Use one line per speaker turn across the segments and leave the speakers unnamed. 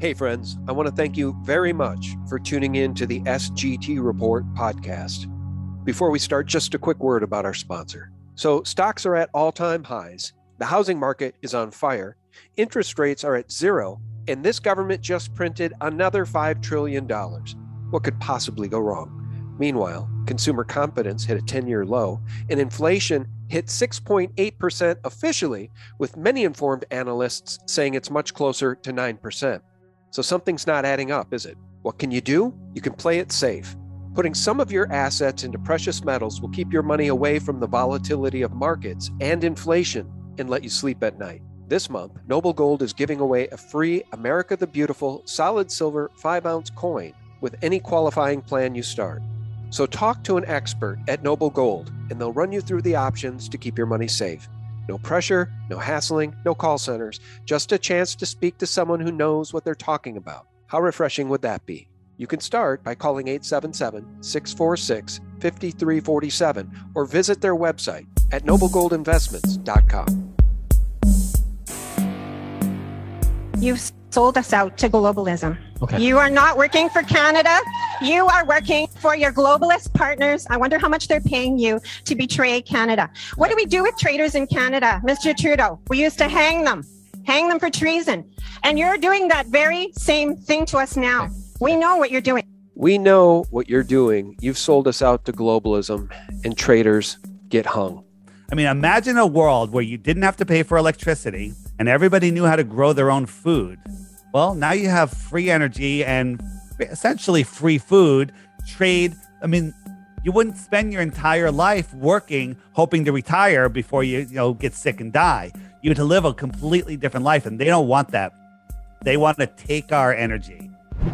Hey friends, I want to thank you very much for tuning in to the SGT Report podcast. Before we start, just a quick word about our sponsor. So stocks are at all-time highs, the housing market is on fire, interest rates are at zero, and this government just printed another $5 trillion. What could possibly go wrong? Meanwhile, consumer confidence hit a 10-year low, and inflation hit 6.8% officially, with many informed analysts saying it's much closer to 9%. So something's not adding up, is it? What can you do? You can play it safe. Putting some of your assets into precious metals will keep your money away from the volatility of markets and inflation and let you sleep at night. This month, Noble Gold is giving away a free America the Beautiful solid silver 5-ounce coin with any qualifying plan you start. So talk to an expert at Noble Gold, and they'll run you through the options to keep your money safe. No pressure, no hassling, no call centers, just a chance to speak to someone who knows what they're talking about. How refreshing would that be? You can start by calling 877-646-5347 or visit their website at noblegoldinvestments.com.
You've sold us out to globalism.
Okay.
You are not working for Canada. You are working for your globalist partners. I wonder how much they're paying you to betray Canada. What do we do with traitors in Canada, Mr. Trudeau? We used to hang them for treason. And you're doing that very same thing to us now. We know what you're doing.
We know what you're doing. You've sold us out to globalism, and traitors get hung.
I mean, imagine a world where you didn't have to pay for electricity and everybody knew how to grow their own food. Well, now you have free energy and essentially free food, trade. I mean, you wouldn't spend your entire life working, hoping to retire before you get sick and die. You had to live a completely different life, and they don't want that. They want to take our energy.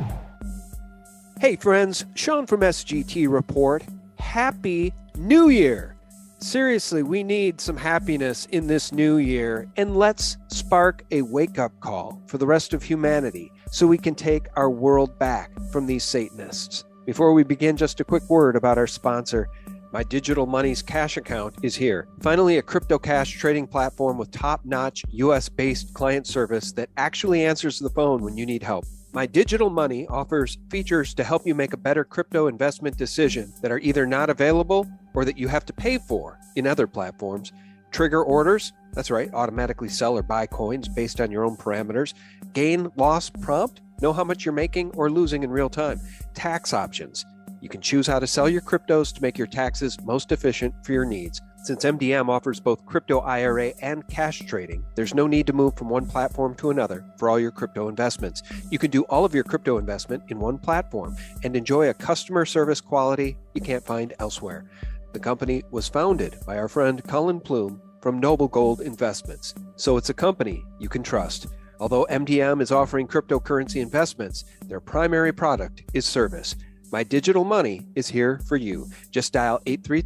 Hey friends, Sean from SGT Report. Happy New Year! Seriously, we need some happiness in this new year, and let's spark a wake-up call for the rest of humanity so we can take our world back from these Satanists. Before we begin, just a quick word about our sponsor. My Digital Money's cash account is here. Finally, a crypto cash trading platform with top-notch US-based client service that actually answers the phone when you need help. My Digital Money offers features to help you make a better crypto investment decision that are either not available or that you have to pay for in other platforms. Trigger orders, that's right, automatically sell or buy coins based on your own parameters. Gain loss prompt, know how much you're making or losing in real time. Tax options, you can choose how to sell your cryptos to make your taxes most efficient for your needs. Since MDM offers both crypto IRA and cash trading, there's no need to move from one platform to another for all your crypto investments. You can do all of your crypto investment in one platform and enjoy a customer service quality you can't find elsewhere. The company was founded by our friend Colin Plume from Noble Gold Investments, so it's a company you can trust. Although MDM is offering cryptocurrency investments, their primary product is service. My Digital Money is here for you. Just dial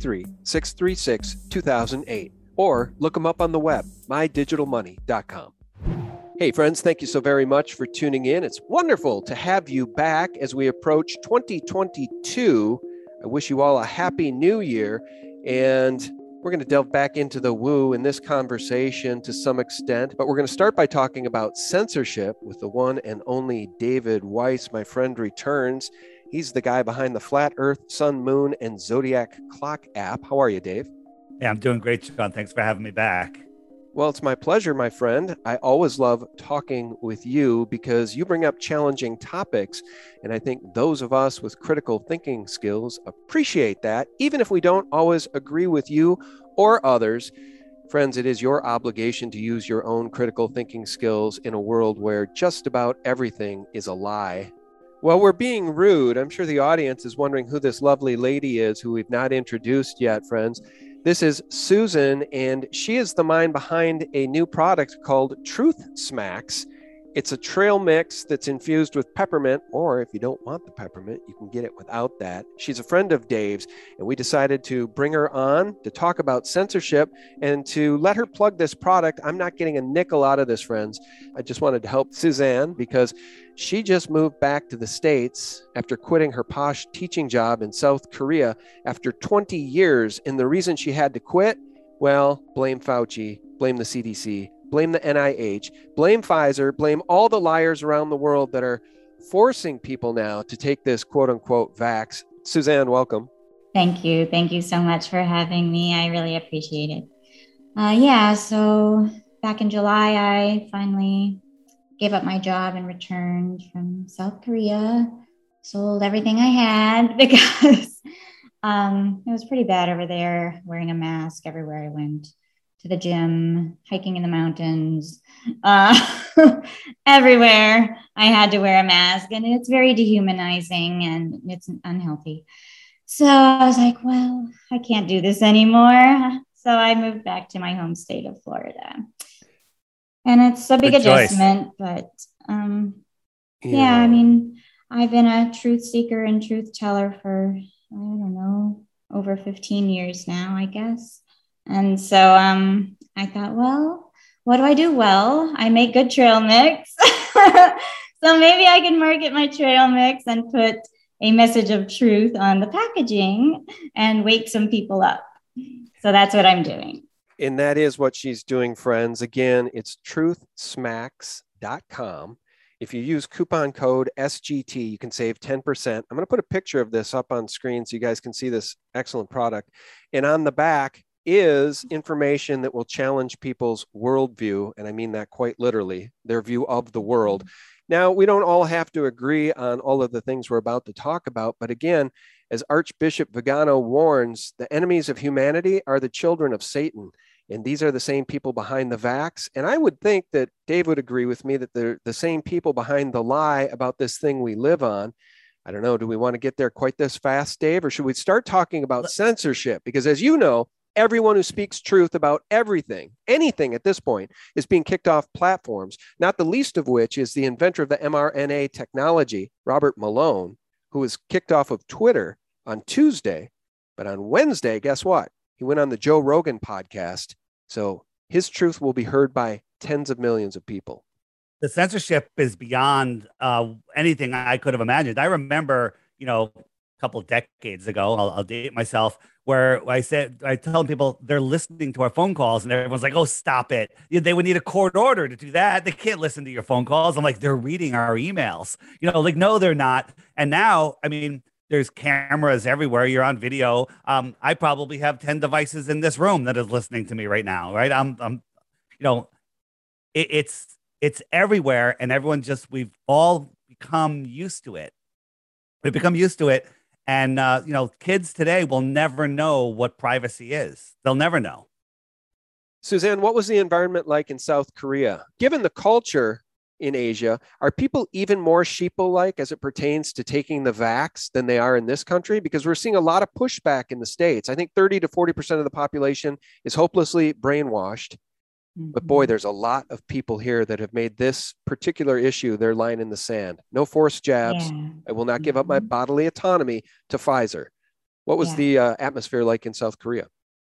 833-636-2008 or look them up on the web, mydigitalmoney.com. Hey friends, thank you so very much for tuning in. It's wonderful to have you back as we approach 2022. I wish you all a happy new year, and we're going to delve back into the woo in this conversation to some extent, but we're going to start by talking about censorship with the one and only David Weiss. My friend returns. He's the guy behind the Flat Earth, Sun, Moon, and Zodiac Clock app. How are you, Dave?
Yeah, I'm doing great, Sean. Thanks for having me back.
Well, it's my pleasure, my friend. I always love talking with you because you bring up challenging topics, and I think those of us with critical thinking skills appreciate that, even if we don't always agree with you or others. Friends, it is your obligation to use your own critical thinking skills in a world where just about everything is a lie. Well, we're being rude. I'm sure the audience is wondering who this lovely lady is who we've not introduced yet, friends. This is Susan, and she is the mind behind a new product called Truth Smacks. It's a trail mix that's infused with peppermint, or if you don't want the peppermint, you can get it without that. She's a friend of Dave's, and we decided to bring her on to talk about censorship and to let her plug this product. I'm not getting a nickel out of this, friends. I just wanted to help Suzanne because she just moved back to the States after quitting her posh teaching job in South Korea after 20 years. And the reason she had to quit, well, blame Fauci, blame the CDC, blame the NIH, blame Pfizer, blame all the liars around the world that are forcing people now to take this quote unquote vax. Suzanne, welcome.
Thank you. Thank you so much for having me. I really appreciate it. So back in July, I finally gave up my job and returned from South Korea, sold everything I had because it was pretty bad over there, wearing a mask everywhere I went, to the gym, hiking in the mountains, everywhere I had to wear a mask, and it's very dehumanizing and it's unhealthy. So I was like, well, I can't do this anymore. So I moved back to my home state of Florida. And it's a big adjustment, but I mean, I've been a truth seeker and truth teller for, I don't know, over 15 years now, I guess. And so I thought, well, what do I do? Well, I make good trail mix. So maybe I can market my trail mix and put a message of truth on the packaging and wake some people up. So that's what I'm doing.
And that is what she's doing, friends. Again, it's truthsmacks.com. If you use coupon code SGT, you can save 10%. I'm going to put a picture of this up on screen so you guys can see this excellent product. And on the back is information that will challenge people's worldview. And I mean that quite literally, their view of the world. Now, we don't all have to agree on all of the things we're about to talk about. But again, as Archbishop Vigano warns, the enemies of humanity are the children of Satan. And these are the same people behind the vax. And I would think that Dave would agree with me that they're the same people behind the lie about this thing we live on. I don't know. Do we want to get there quite this fast, Dave? Or should we start talking about censorship? Because as you know, everyone who speaks truth about everything, anything at this point, is being kicked off platforms, not the least of which is the inventor of the mRNA technology, Robert Malone, who was kicked off of Twitter on Tuesday. But on Wednesday, guess what? He went on the Joe Rogan podcast. So his truth will be heard by tens of millions of people.
The censorship is beyond anything I could have imagined. I remember, a couple of decades ago, I'll date myself, where I tell people they're listening to our phone calls and everyone's like, oh, stop it. They would need a court order to do that. They can't listen to your phone calls. I'm like, they're reading our emails, no, they're not. And now, I mean, there's cameras everywhere. You're on video. I probably have 10 devices in this room that is listening to me right now. Right. It's everywhere. And we've all become used to it. We've become used to it. And, kids today will never know what privacy is. They'll never know.
Suzanne, what was the environment like in South Korea? Given the culture in Asia, are people even more sheeple-like as it pertains to taking the vax than they are in this country? Because we're seeing a lot of pushback in the States. I think 30 to 40% of the population is hopelessly brainwashed. But boy, there's a lot of people here that have made this particular issue their line in the sand. No forced jabs. Yeah. I will not give up my bodily autonomy to Pfizer. What was the atmosphere like in South Korea?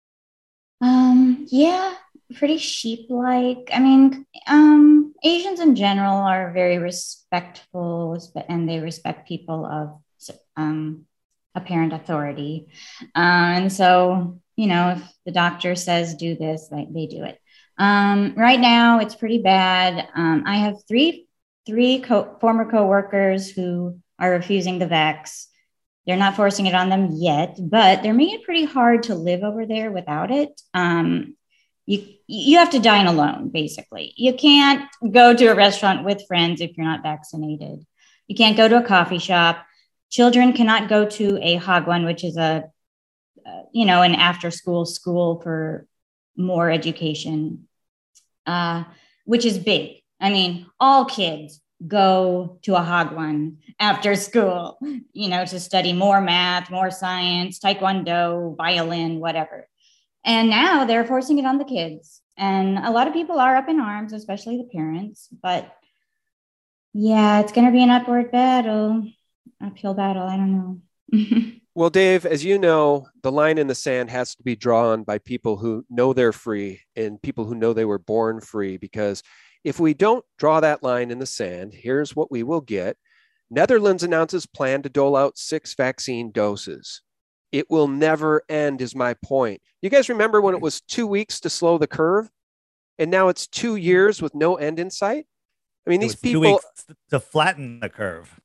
Pretty sheep-like. I mean, Asians in general are very respectful and they respect people of apparent authority. And so, if the doctor says do this, they do it. Right now, it's pretty bad. I have three former coworkers who are refusing the vax. They're not forcing it on them yet, but they're making it pretty hard to live over there without it. You have to dine alone, basically. You can't go to a restaurant with friends if you're not vaccinated. You can't go to a coffee shop. Children cannot go to a hagwon, which is an after-school school for more education, which is big. I mean, all kids go to a hagwon after school, to study more math, more science, taekwondo, violin, whatever. And now they're forcing it on the kids. And a lot of people are up in arms, especially the parents. But yeah, it's going to be an uphill battle. I don't know.
Well, Dave, as you know, the line in the sand has to be drawn by people who know they're free and people who know they were born free. Because if we don't draw that line in the sand, here's what we will get. Netherlands announces plan to dole out 6 vaccine doses. It will never end, is my point. You guys remember when it was 2 weeks to slow the curve? and now it's 2 years with no end in sight. I mean,
It
these
was 2
people
weeks to flatten the curve.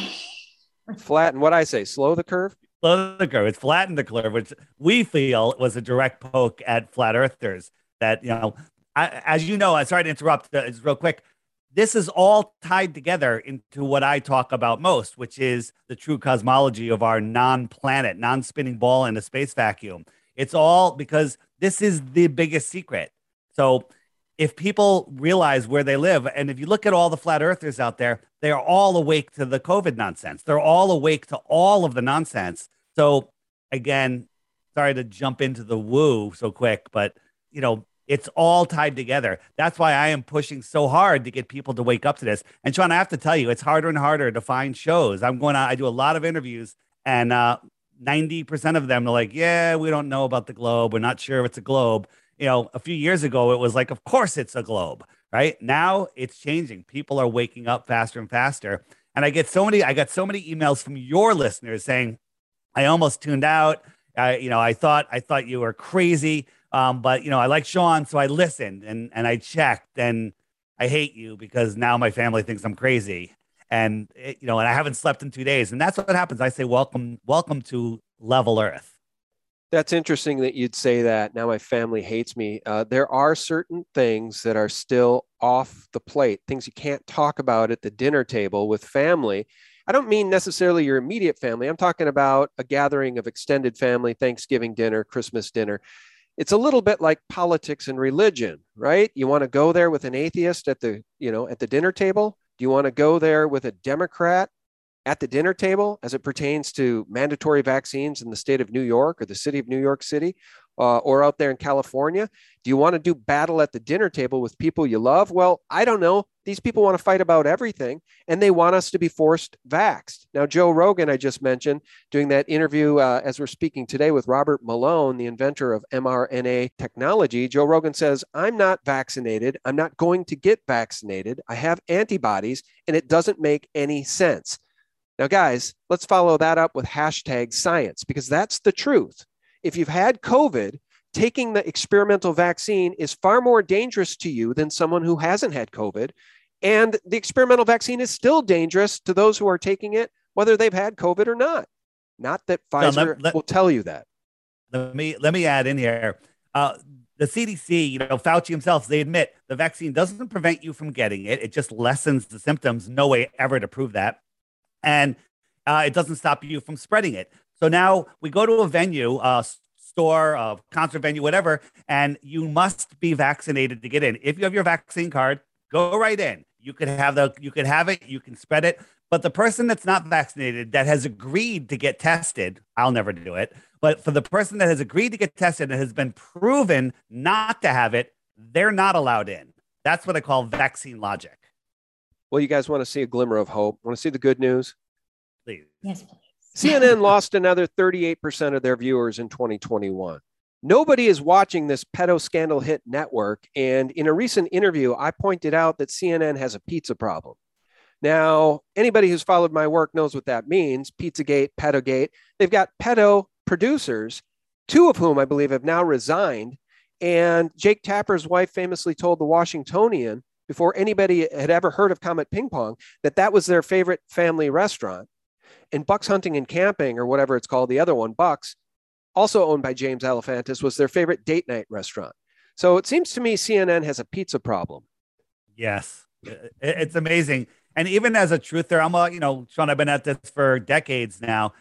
flatten what I say, slow the curve.
Slow the curve. It's flattened the curve, which we feel was a direct poke at flat earthers. That, as you know, I'm sorry to interrupt, just real quick. This is all tied together into what I talk about most, which is the true cosmology of our non-planet, non-spinning ball in a space vacuum. It's all because this is the biggest secret. So if people realize where they live, and if you look at all the flat earthers out there, they are all awake to the COVID nonsense. They're all awake to all of the nonsense. So again, sorry to jump into the woo so quick, but it's all tied together. That's why I am pushing so hard to get people to wake up to this. And Sean, I have to tell you, it's harder and harder to find shows. I do a lot of interviews, and 90% of them are like, yeah, we don't know about the globe. We're not sure if it's a globe. A few years ago, it was like, of course it's a globe, right? Now it's changing. People are waking up faster and faster. And I got so many emails from your listeners saying, I almost tuned out. I thought you were crazy. But I like Sean, so I listened and I checked, and I hate you because now my family thinks I'm crazy, and and I haven't slept in 2 days, and that's what happens. I say, welcome to level Earth.
That's interesting that you'd say that. Now my family hates me. There are certain things that are still off the plate, things you can't talk about at the dinner table with family. I don't mean necessarily your immediate family. I'm talking about a gathering of extended family, Thanksgiving dinner, Christmas dinner. It's a little bit like politics and religion, right? You want to go there with an atheist at the dinner table? Do you want to go there with a Democrat at the dinner table as it pertains to mandatory vaccines in the state of New York or the city of New York City, or out there in California? Do you want to do battle at the dinner table with people you love? Well, I don't know. These people want to fight about everything, and they want us to be forced vaxxed. Now, Joe Rogan, I just mentioned, doing that interview as we're speaking today with Robert Malone, the inventor of mRNA technology. Joe Rogan says, I'm not vaccinated. I'm not going to get vaccinated. I have antibodies, and it doesn't make any sense. Now, guys, let's follow that up with #science, because that's the truth. If you've had COVID, taking the experimental vaccine is far more dangerous to you than someone who hasn't had COVID. And the experimental vaccine is still dangerous to those who are taking it, whether they've had COVID or not. Not that Pfizer will tell you that.
Let me add in here. The CDC, Fauci himself, they admit the vaccine doesn't prevent you from getting it. It just lessens the symptoms. No way ever to prove that. And it doesn't stop you from spreading it. So now we go to a venue, store, a concert venue, whatever, and you must be vaccinated to get in. If you have your vaccine card, go right in. You could have it, you can spread it. But the person that's not vaccinated, that has agreed to get tested, I'll never do it. But for the person that has agreed to get tested and has been proven not to have it, they're not allowed in. That's what I call vaccine logic.
Well, you guys want to see a glimmer of hope? Want to see the good news?
Please.
Yes, please.
CNN lost another 38% of their viewers in 2021. Nobody is watching this pedo scandal hit network. And in a recent interview, I pointed out that CNN has a pizza problem. Now, anybody who's followed my work knows what that means. Pizzagate, pedogate. They've got pedo producers, two of whom I believe have now resigned. And Jake Tapper's wife famously told the Washingtonian, before anybody had ever heard of Comet Ping Pong, that was their favorite family restaurant. And Buck's Hunting and Camping, or whatever it's called, the other one, Buck's, also owned by James Alefantis, was their favorite date night restaurant. So it seems to me CNN has a pizza problem.
Yes, it's amazing. And even as a truther, Sean, I've been at this for decades now.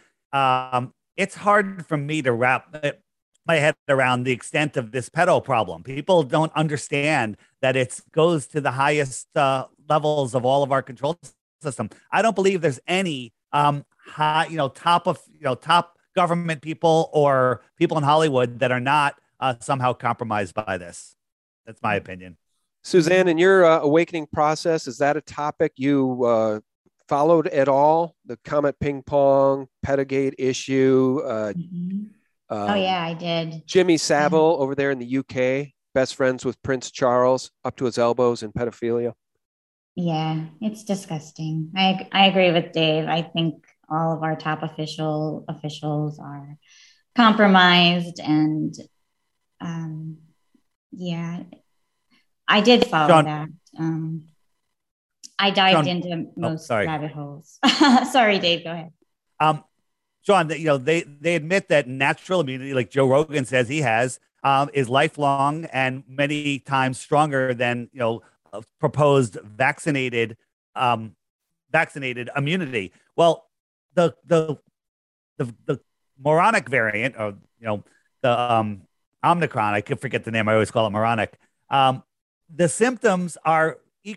It's hard for me to wrap my head around the extent of this pedo problem. People don't understand that it goes to the highest levels of all of our control system. I don't believe there's any top government people or people in Hollywood that are not somehow compromised by this. That's my opinion.
Suzanne, in your awakening process, is that a topic you followed at all? The Comet Ping Pong, Pedogate issue?
Oh, yeah, I did.
Jimmy Savile over there in the UK, best friends with Prince Charles, up to his elbows in pedophilia.
Yeah, it's disgusting. I agree with Dave. I think all of our top officials are compromised, and I did follow
John,
that. I dived
John,
into most
sorry.
rabbit holes. Sorry, Dave, go ahead.
John, they admit that natural immunity, like Joe Rogan says he has, is lifelong and many times stronger than proposed vaccinated immunity. Well, the moronic variant, or the Omicron, I could forget the name. I always call it moronic. The symptoms are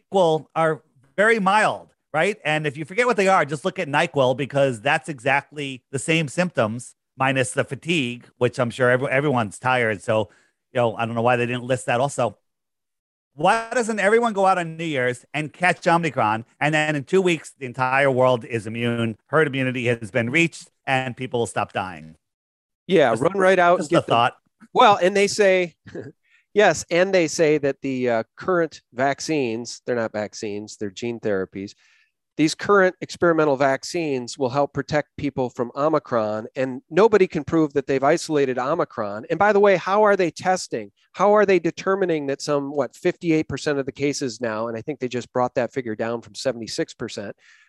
very mild, right? And if you forget what they are, just look at NyQuil, because that's exactly the same symptoms minus the fatigue, which I'm sure everyone's tired. So, I don't know why they didn't list that also. Why doesn't everyone go out on New Year's and catch Omicron? And then in 2 weeks, the entire world is immune. Herd immunity has been reached and people will stop dying.
Yeah, run right out and get
the thought.
Well, and they say, yes, and they say that the current vaccines, they're not vaccines, they're gene therapies. These current experimental vaccines will help protect people from Omicron, and nobody can prove that they've isolated Omicron. And by the way, how are they testing? How are they determining that 58% of the cases now, and I think they just brought that figure down from 76%,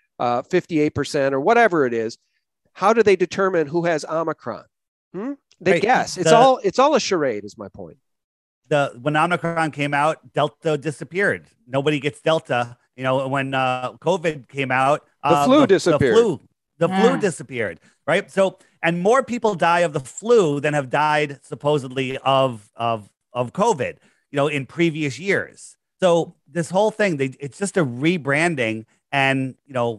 58% or whatever it is. How do they determine who has Omicron? They
right.
guess. It's all a charade is my point.
When Omicron came out, Delta disappeared. Nobody gets Delta. When COVID came out,
the flu disappeared.
The flu disappeared, right? So, and more people die of the flu than have died supposedly of COVID, in previous years. So this whole thing, it's just a rebranding and,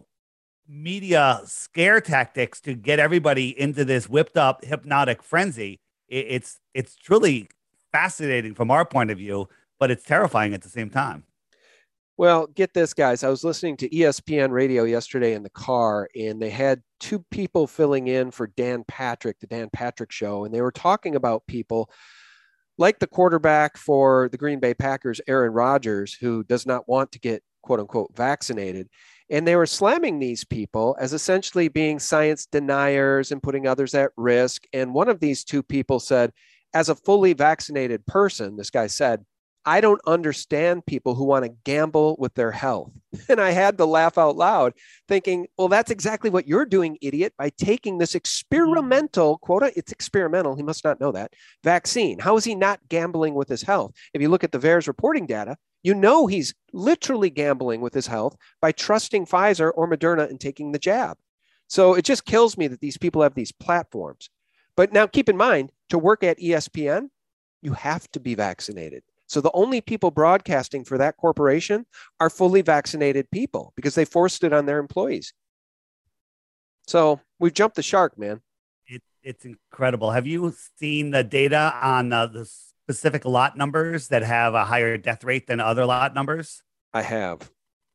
media scare tactics to get everybody into this whipped up hypnotic frenzy. It's truly fascinating from our point of view, but it's terrifying at the same time.
Well, get this, guys. I was listening to ESPN radio yesterday in the car, and they had two people filling in for Dan Patrick, the Dan Patrick Show, and they were talking about people like the quarterback for the Green Bay Packers, Aaron Rodgers, who does not want to get, quote unquote, vaccinated. And they were slamming these people as essentially being science deniers and putting others at risk. And one of these two people said, as a fully vaccinated person, this guy said, I don't understand people who want to gamble with their health. And I had to laugh out loud thinking, well, that's exactly what you're doing, idiot, by taking this experimental, quota, it's experimental, he must not know that, vaccine. How is he not gambling with his health? If you look at the VAERS reporting data, he's literally gambling with his health by trusting Pfizer or Moderna and taking the jab. So it just kills me that these people have these platforms. But now keep in mind, to work at ESPN, you have to be vaccinated. So the only people broadcasting for that corporation are fully vaccinated people because they forced it on their employees. So we've jumped the shark, man.
It's incredible. Have you seen the data on the specific lot numbers that have a higher death rate than other lot numbers?
I have.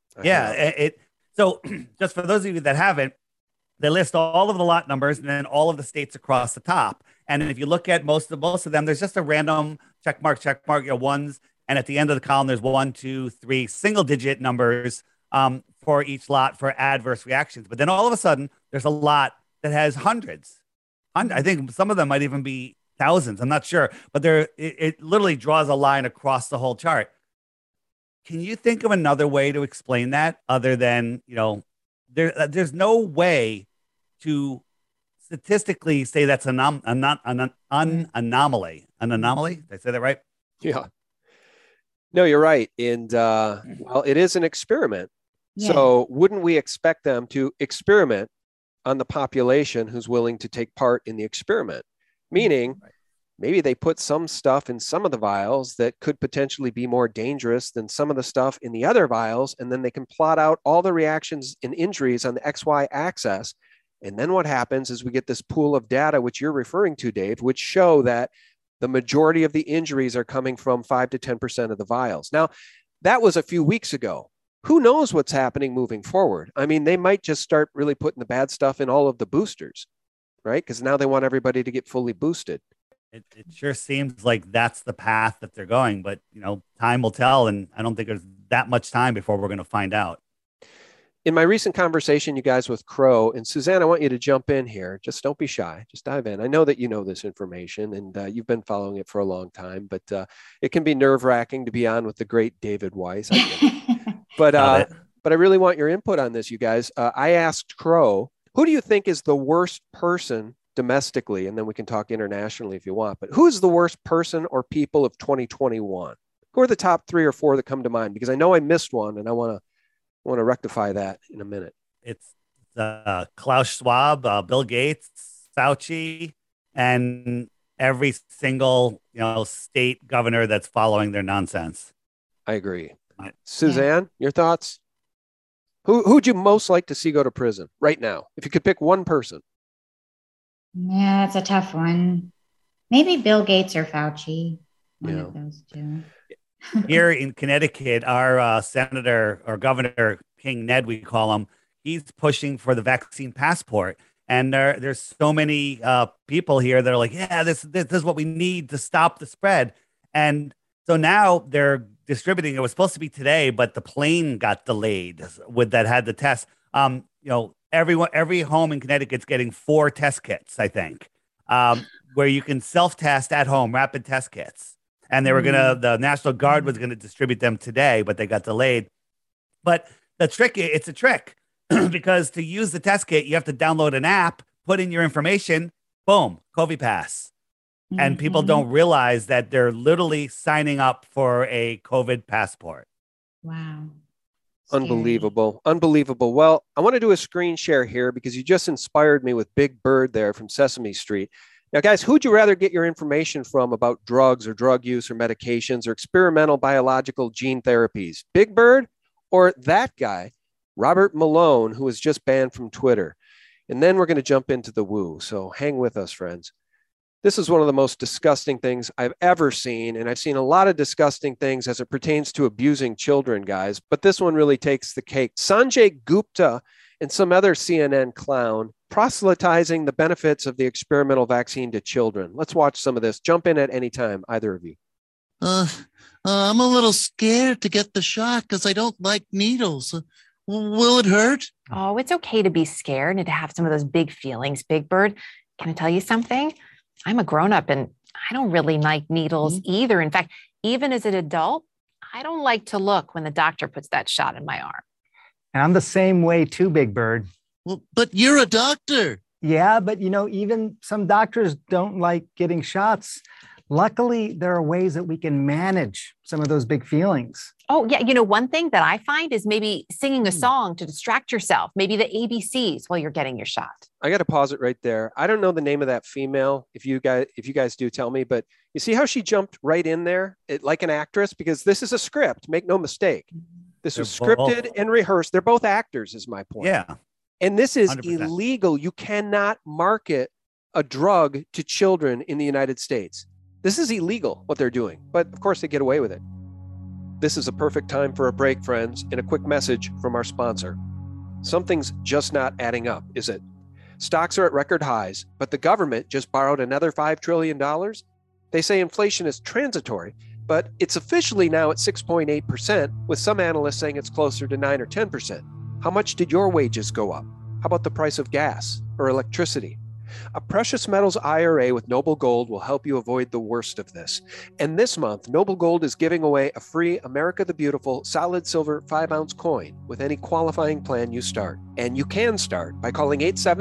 So just for those of you that haven't, they list all of the lot numbers and then all of the states across the top. And if you look at most of them, there's just a random check mark, ones. And at the end of the column, there's 1, 2, 3 single digit numbers for each lot for adverse reactions. But then all of a sudden, there's a lot that has hundreds. I think some of them might even be thousands. I'm not sure. But it literally draws a line across the whole chart. Can you think of another way to explain that other than, there's no way to statistically say that's an anomaly. An anomaly? Did I say that right?
Yeah. No, you're right. And well, it is an experiment. Yeah. So wouldn't we expect them to experiment on the population who's willing to take part in the experiment? Meaning, maybe they put some stuff in some of the vials that could potentially be more dangerous than some of the stuff in the other vials. And then they can plot out all the reactions and injuries on the XY axis. And then what happens is we get this pool of data, which you're referring to, Dave, which show that the majority of the injuries are coming from 5 to 10% of the vials. Now, that was a few weeks ago. Who knows what's happening moving forward? I mean, they might just start really putting the bad stuff in all of the boosters, right? Because now they want everybody to get fully boosted.
It sure seems like that's the path that they're going, but time will tell, and I don't think there's that much time before we're going to find out.
In my recent conversation, you guys, with Crow and Suzanne, I want you to jump in here. Just don't be shy. Just dive in. I know that you know this information and you've been following it for a long time, but it can be nerve wracking to be on with the great David Weiss. I get it. But I really want your input on this, you guys. I asked Crow, who do you think is the worst person domestically? And then we can talk internationally if you want. But who's the worst person or people of 2021? Who are the top 3 or 4 that come to mind? Because I know I missed one, and I want to rectify that in a minute.
It's Klaus Schwab, Bill Gates, Fauci, and every single state governor that's following their nonsense.
I agree. Suzanne, your thoughts? Who'd you most like to see go to prison right now? If you could pick one person.
Yeah, it's a tough one. Maybe Bill Gates or Fauci. One of those two.
Here in Connecticut, our senator or governor, King Ned, we call him, he's pushing for the vaccine passport. And there's so many people here that are like, yeah, this is what we need to stop the spread. And so now they're distributing. It was supposed to be today, but the plane got delayed with that had the test. Every home in Connecticut's getting 4 test kits, I think, where you can self-test at home, rapid test kits. And the National Guard was going to distribute them today, but they got delayed. But it's a trick because to use the test kit, you have to download an app, put in your information, boom, COVID pass. And people don't realize that they're literally signing up for a COVID passport.
Wow.
Unbelievable. Unbelievable. Well, I want to do a screen share here because you just inspired me with Big Bird there from Sesame Street. Now, guys, who'd you rather get your information from about drugs or drug use or medications or experimental biological gene therapies? Big Bird or that guy, Robert Malone, who was just banned from Twitter? And then we're going to jump into the woo. So hang with us, friends. This is one of the most disgusting things I've ever seen, and I've seen a lot of disgusting things as it pertains to abusing children, guys, but this one really takes the cake. Sanjay Gupta and some other CNN clown proselytizing the benefits of the experimental vaccine to children. Let's watch some of this. Jump in at any time, either of you.
I'm a little scared to get the shot because I don't like needles. Will it hurt?
Oh, it's okay to be scared and to have some of those big feelings, Big Bird. Can I tell you something? I'm a grown-up and I don't really like needles either. In fact, even as an adult, I don't like to look when the doctor puts that shot in my arm.
And I'm the same way too, Big Bird.
Well, but you're a doctor.
Yeah, but even some doctors don't like getting shots. Luckily, there are ways that we can manage some of those big feelings.
Oh, yeah. One thing that I find is maybe singing a song to distract yourself, maybe the ABCs while you're getting your shot.
I got to pause it right there. I don't know the name of that female. If you guys do, tell me, but you see how she jumped right in there like an actress, because this is a script. Make no mistake. This was scripted and rehearsed. They're both actors is my point.
Yeah.
And this is
100%.
illegal. You cannot market a drug to children in the United States. This is illegal, what they're doing. But of course, they get away with it. This is a perfect time for a break, friends, and a quick message from our sponsor. Something's just not adding up, is it? Stocks are at record highs, but the government just borrowed another $5 trillion. They say inflation is transitory, but it's officially now at 6.8%, with some analysts saying it's closer to 9 or 10%. How much did your wages go up? How about the price of gas or electricity? A precious metals IRA with Noble Gold will help you avoid the worst of this. And this month, Noble Gold is giving away a free America the Beautiful solid silver 5-ounce coin with any qualifying plan you start. And you can start by calling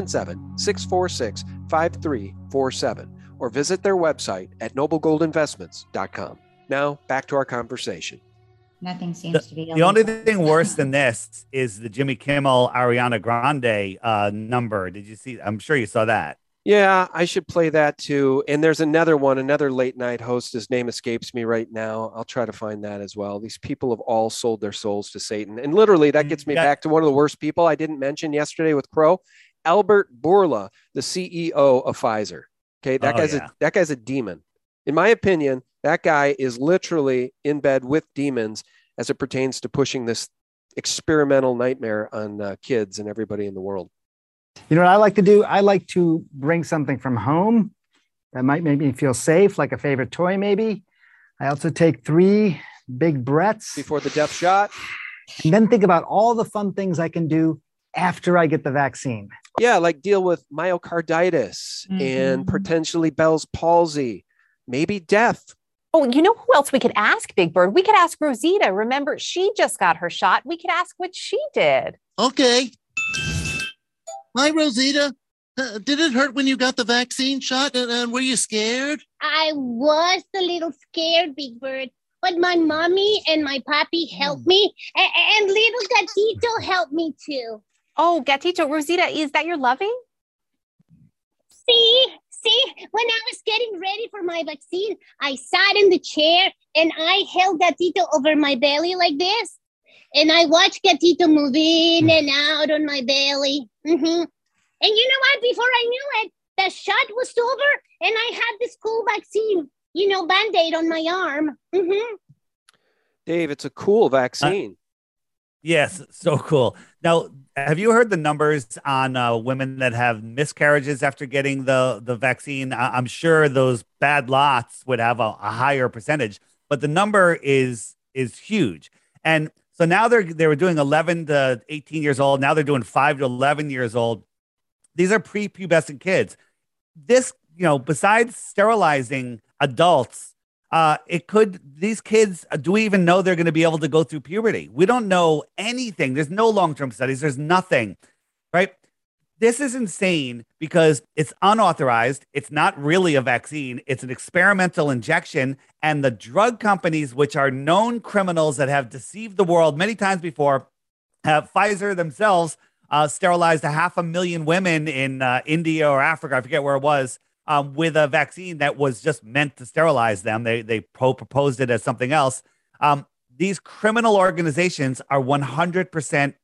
877-646-5347 or visit their website at noblegoldinvestments.com. Now, back to our conversation.
Nothing seems to be
the only thing worse than this is the Jimmy Kimmel Ariana Grande number. Did you see? I'm sure you saw that.
Yeah, I should play that too. And there's another one, another late night host. His name escapes me right now. I'll try to find that as well. These people have all sold their souls to Satan. And literally that gets me back to one of the worst people I didn't mention yesterday with Crow, Albert Bourla, the CEO of Pfizer. Okay, that guy's a demon. In my opinion, that guy is literally in bed with demons as it pertains to pushing this experimental nightmare on kids and everybody in the world.
You know what I like to do? I like to bring something from home that might make me feel safe, like a favorite toy maybe. I also take 3 big breaths.
Before the death shot?
And then think about all the fun things I can do after I get the vaccine.
Yeah, like deal with myocarditis and potentially Bell's palsy, maybe death.
Oh, you know who else we could ask, Big Bird? We could ask Rosita. Remember, she just got her shot. We could ask what she did.
Okay. Hi, Rosita. Did it hurt when you got the vaccine shot? And were you scared?
I was a little scared, Big Bird, but my mommy and my papi helped me, and little Gatito helped me too.
Oh, Gatito, Rosita, is that your loving?
See, when I was getting ready for my vaccine, I sat in the chair and I held Gatito over my belly like this. And I watched Gatito move in and out on my belly. And you know what? Before I knew it, the shot was over and I had this cool vaccine, Band-Aid on my arm.
Dave, it's a cool vaccine.
Yes, so cool. Now, have you heard the numbers on women that have miscarriages after getting the vaccine? I'm sure those bad lots would have a higher percentage, but the number is huge. And so now they were doing 11 to 18 years old. Now they're doing 5 to 11 years old. These are prepubescent kids. This, besides sterilizing adults, these kids, do we even know they're going to be able to go through puberty? We don't know anything. There's no long-term studies. There's nothing, right? This is insane because it's unauthorized. It's not really a vaccine. It's an experimental injection. And the drug companies, which are known criminals that have deceived the world many times before, have Pfizer themselves sterilized 500,000 women in India or Africa, I forget where it was, with a vaccine that was just meant to sterilize them. They proposed it as something else. These criminal organizations are 100%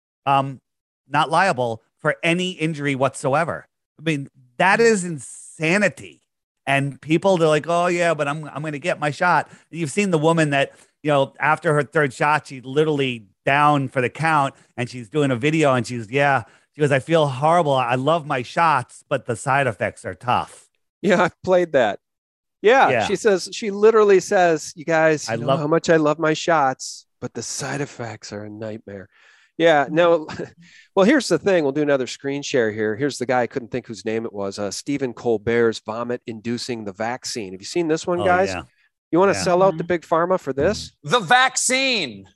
not liable for any injury whatsoever. I mean, that is insanity. And people, they're like, oh, yeah, but I'm going to get my shot. You've seen the woman that, after her third shot, she's literally down for the count and she's doing a video and she goes, I feel horrible. I love my shots, but the side effects are tough.
Yeah, I've played that. Yeah. She literally says, you guys, know how much I love my shots, but the side effects are a nightmare. Yeah, no. Well, here's the thing. We'll do another screen share here. Here's the guy. I couldn't think whose name it was. Stephen Colbert's vomit inducing the vaccine. Have you seen this one, guys?
Yeah.
You want to sell out the big pharma for this?
The vaccine.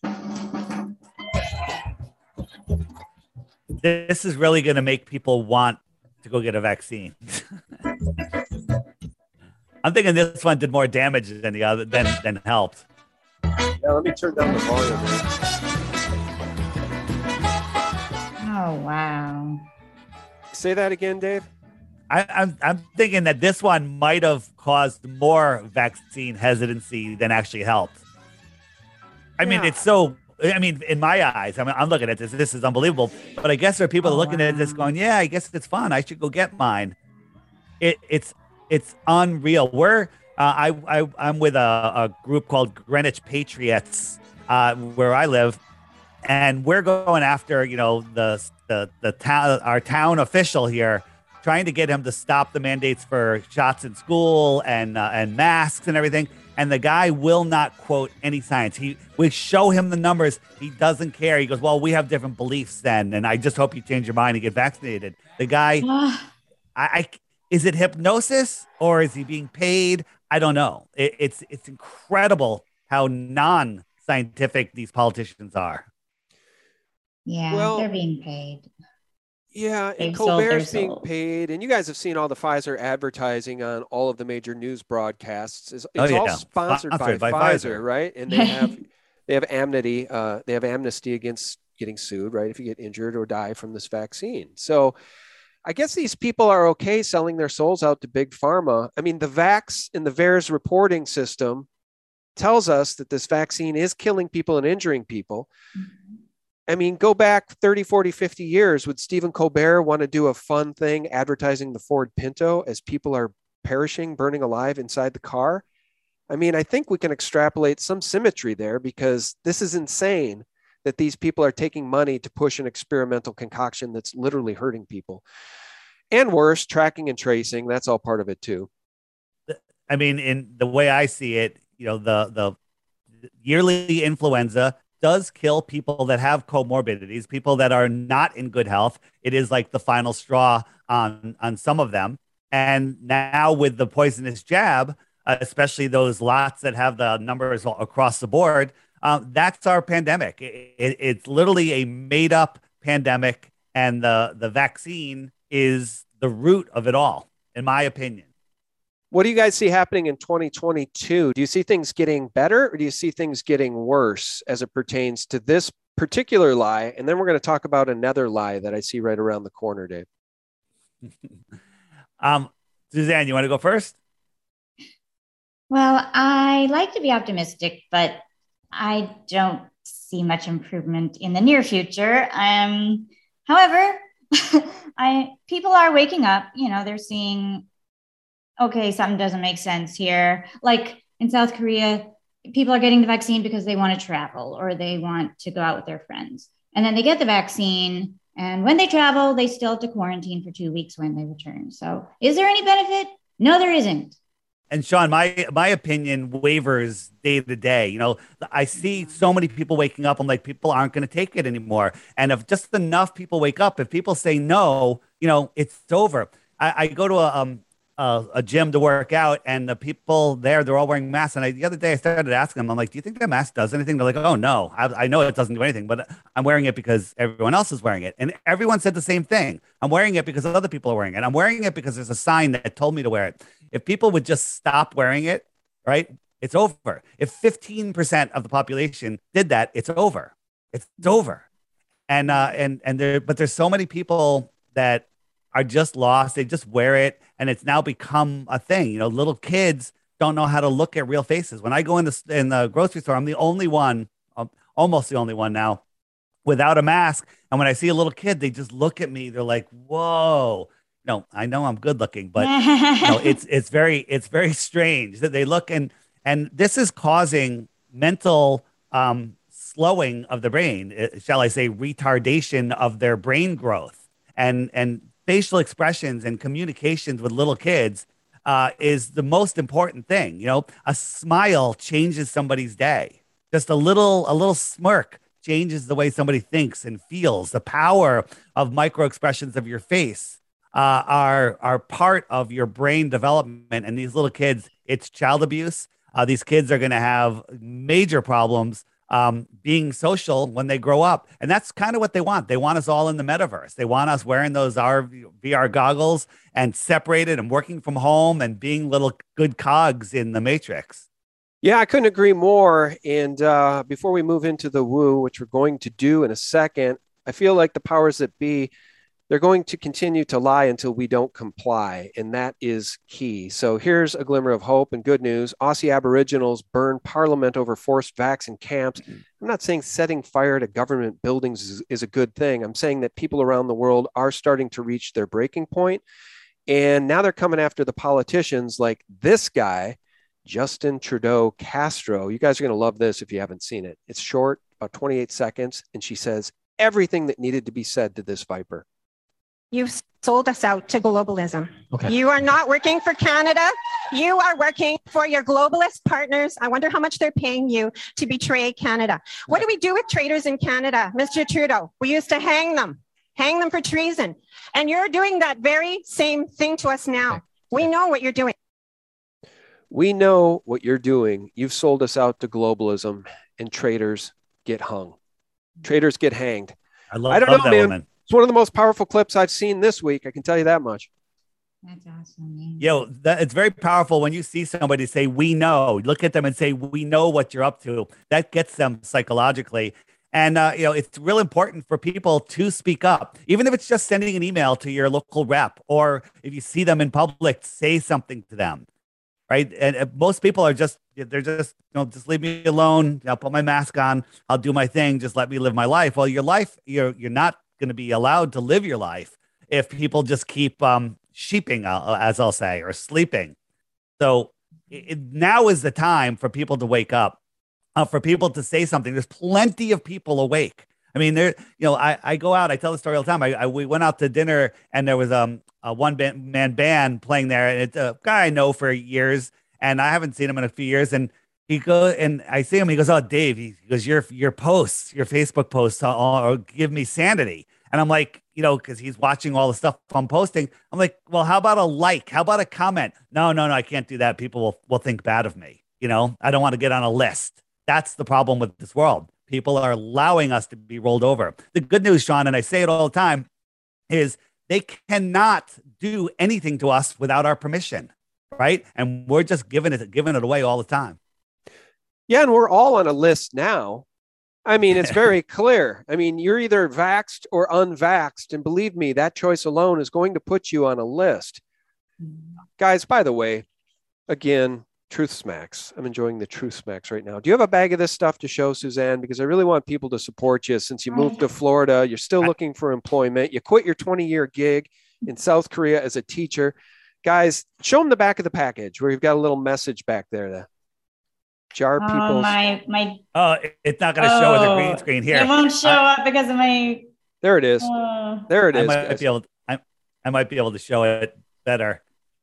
This is really going to make people want to go get a vaccine. I'm thinking this one did more damage than the other than helped.
Yeah, let me turn down the volume.
Oh, wow.
Say that again, Dave.
I'm thinking that this one might have caused more vaccine hesitancy than actually helped. I mean, it's so. I mean, in my eyes, I'm looking at this. This is unbelievable. But I guess there are people looking at this going, "Yeah, I guess it's fun. I should go get mine." It's unreal. I'm with a group called Greenwich Patriots, where I live, and we're going after the town, our town official here, trying to get him to stop the mandates for shots in school and masks and everything. And the guy will not quote any science. We show him the numbers. He doesn't care. He goes, well, we have different beliefs then. And I just hope you change your mind and get vaccinated. The guy, is it hypnosis or is he being paid? I don't know. It's incredible how non-scientific these politicians are.
Yeah, they're being paid.
Yeah, and Colbert's being paid, and you guys have seen all the Pfizer advertising on all of the major news broadcasts. It's all sponsored by Pfizer, right? And they have amnesty. They have amnesty against getting sued, right? If you get injured or die from this vaccine. So I guess these people are okay selling their souls out to big pharma. I mean, the Vax and the VAERS reporting system tells us that this vaccine is killing people and injuring people. I mean, go back 30, 40, 50 years. Would Stephen Colbert want to do a fun thing advertising the Ford Pinto as people are perishing, burning alive inside the car? I mean, I think we can extrapolate some symmetry there because this is insane that these people are taking money to push an experimental concoction that's literally hurting people. And worse, tracking and tracing, that's all part of it too.
I mean, in the way I see it, the yearly influenza does kill people that have comorbidities, people that are not in good health. It is like the final straw on some of them. And now with the poisonous jab, especially those lots that have the numbers across the board, that's our pandemic. It's literally a made up pandemic, and the vaccine is the root of it all, in my opinion.
What do you guys see happening in 2022? Do you see things getting better, or do you see things getting worse as it pertains to this particular lie? And then we're going to talk about another lie that I see right around the corner, Dave.
Suzanne, you want to go first?
Well, I like to be optimistic, but I don't see much improvement in the near future. However, people are waking up. They're seeing, okay, something doesn't make sense here. Like in South Korea, people are getting the vaccine because they want to travel or they want to go out with their friends. And then they get the vaccine. And when they travel, they still have to quarantine for 2 weeks when they return. So is there any benefit? No, there isn't.
And Sean, my opinion wavers day to day. I see so many people waking up. I'm like, people aren't going to take it anymore. And if just enough people wake up, if people say no, it's over. I go to a gym to work out, and the people there, they're all wearing masks. And the other day I started asking them, I'm like, do you think that mask does anything? They're like, oh, no, I know it doesn't do anything, but I'm wearing it because everyone else is wearing it. And everyone said the same thing. I'm wearing it because other people are wearing it. I'm wearing it because there's a sign that told me to wear it. If people would just stop wearing it, right, it's over. If 15% of the population did that, it's over. It's over. And there's so many people that are just lost. They just wear it, and it's now become a thing. Little kids don't know how to look at real faces. When I go in the grocery store, I'm the only one, almost the only one now, without a mask. And when I see a little kid, they just look at me. They're like, "Whoa." No, I know I'm good looking, but it's very strange that they look, and this is causing mental slowing of the brain, shall I say, retardation of their brain growth, and facial expressions and communications with little kids is the most important thing. A smile changes somebody's day. Just a little smirk changes the way somebody thinks and feels. The power of micro expressions of your face are part of your brain development. And these little kids, it's child abuse. These kids are going to have major problems being social when they grow up. And that's kind of what they want. They want us all in the metaverse. They want us wearing those VR goggles and separated and working from home and being little good cogs in the matrix.
Yeah, I couldn't agree more. And before we move into the woo, which we're going to do in a second, I feel like the powers that be, they're going to continue to lie until we don't comply, and that is key. So here's a glimmer of hope and good news. Aussie Aboriginals burned Parliament over forced vaccine camps. I'm not saying setting fire to government buildings is a good thing. I'm saying that people around the world are starting to reach their breaking point, and now they're coming after the politicians like this guy, Justin Trudeau Castro. You guys are going to love this if you haven't seen it. It's short, about 28 seconds, and she says everything that needed to be said to this viper.
You've sold us out to globalism.
Okay.
You are not working for Canada. You are working for your globalist partners. I wonder how much they're paying you to betray Canada. What do we do with traitors in Canada, Mr. Trudeau? We used to hang them for treason. And you're doing that very same thing to us now. We know what you're doing.
We know what you're doing. You've sold us out to globalism, and traitors get hung. Traitors get hanged.
I don't
know,
that
man.
woman.
It's one of the most powerful clips I've seen this week. I can tell you that much.
That's awesome.
It's very powerful when you see somebody say, we know, look at them and say, we know what you're up to. That gets them psychologically. And, it's real important for people to speak up, even if it's just sending an email to your local rep, or if you see them in public, say something to them. Right. And most people are just leave me alone. I'll put my mask on. I'll do my thing. Just let me live my life. Well, your life, you're not going to be allowed to live your life if people just keep sheeping, as I'll say, or sleeping. So now is the time for people to wake up, for people to say something. There's plenty of people awake. I mean, I go out, I tell the story all the time. We went out to dinner, and there was a one-man band playing there, and it's a guy I know for years, and I haven't seen him in a few years. And he goes, and I see him. He goes, "Oh, Dave," he goes, "Your posts, your Facebook posts, give me sanity." And I'm like, because he's watching all the stuff I'm posting. I'm like, well, how about a like? How about a comment? No, I can't do that. People will think bad of me. I don't want to get on a list. That's the problem with this world. People are allowing us to be rolled over. The good news, Sean, and I say it all the time, is they cannot do anything to us without our permission, right? And we're just giving it away all the time.
Yeah, and we're all on a list now. I mean, it's very clear. I mean, you're either vaxxed or unvaxxed. And believe me, that choice alone is going to put you on a list. Guys, by the way, again, Truth Smacks. I'm enjoying the Truth Smacks right now. Do you have a bag of this stuff to show, Suzanne? Because I really want people to support you since you moved to Florida. You're still looking for employment. You quit your 20-year gig in South Korea as a teacher. Guys, show them the back of the package where you've got a little message back there to jar people.
Oh, it's not going to show with the green screen here.
It won't show up because of my.
There it is. There it is.
I might be able to show it better.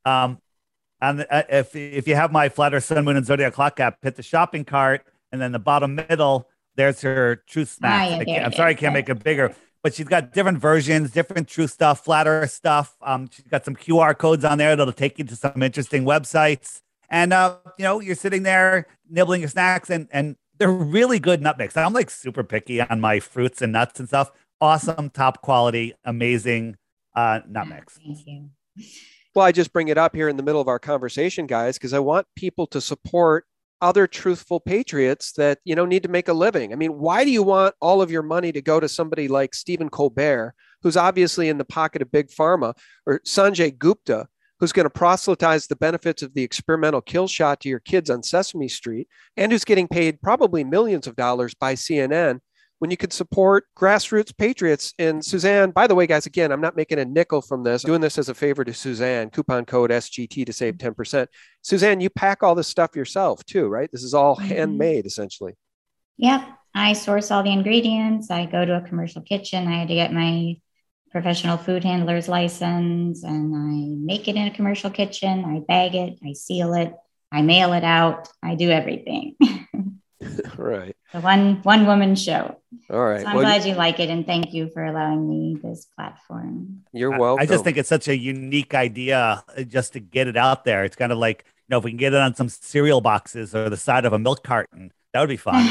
If you have my Flat Earth Sun, Moon, and Zodiac Clock app, hit the shopping cart, and then the bottom middle, there's her Truth Snacks. I'm sorry I can't make it bigger, but she's got different versions, different Truth stuff, Flat Earth stuff. She's got some QR codes on there that'll take you to some interesting websites. And, you're sitting there nibbling your snacks, and they're really good nut mix. I'm like super picky on my fruits and nuts and stuff. Awesome, top quality, amazing nut mix.
Thank you.
Well, I just bring it up here in the middle of our conversation, guys, because I want people to support other truthful patriots that, need to make a living. I mean, why do you want all of your money to go to somebody like Stephen Colbert, who's obviously in the pocket of Big Pharma, or Sanjay Gupta, who's going to proselytize the benefits of the experimental kill shot to your kids on Sesame Street, and who's getting paid probably millions of dollars by CNN, when you could support grassroots patriots? And Suzanne, by the way, guys, again, I'm not making a nickel from this. I'm doing this as a favor to Suzanne. Coupon code SGT to save 10%. Suzanne, you pack all this stuff yourself too, right? This is all handmade, essentially.
Yep. I source all the ingredients. I go to a commercial kitchen. I had to get my professional food handler's license, and I make it in a commercial kitchen. I bag it. I seal it. I mail it out. I do everything.
Right.
The one woman show.
All right.
So I'm glad you like it, and thank you for allowing me this platform.
You're welcome.
I just think it's such a unique idea just to get it out there. It's kind of like, if we can get it on some cereal boxes or the side of a milk carton, that would be fun.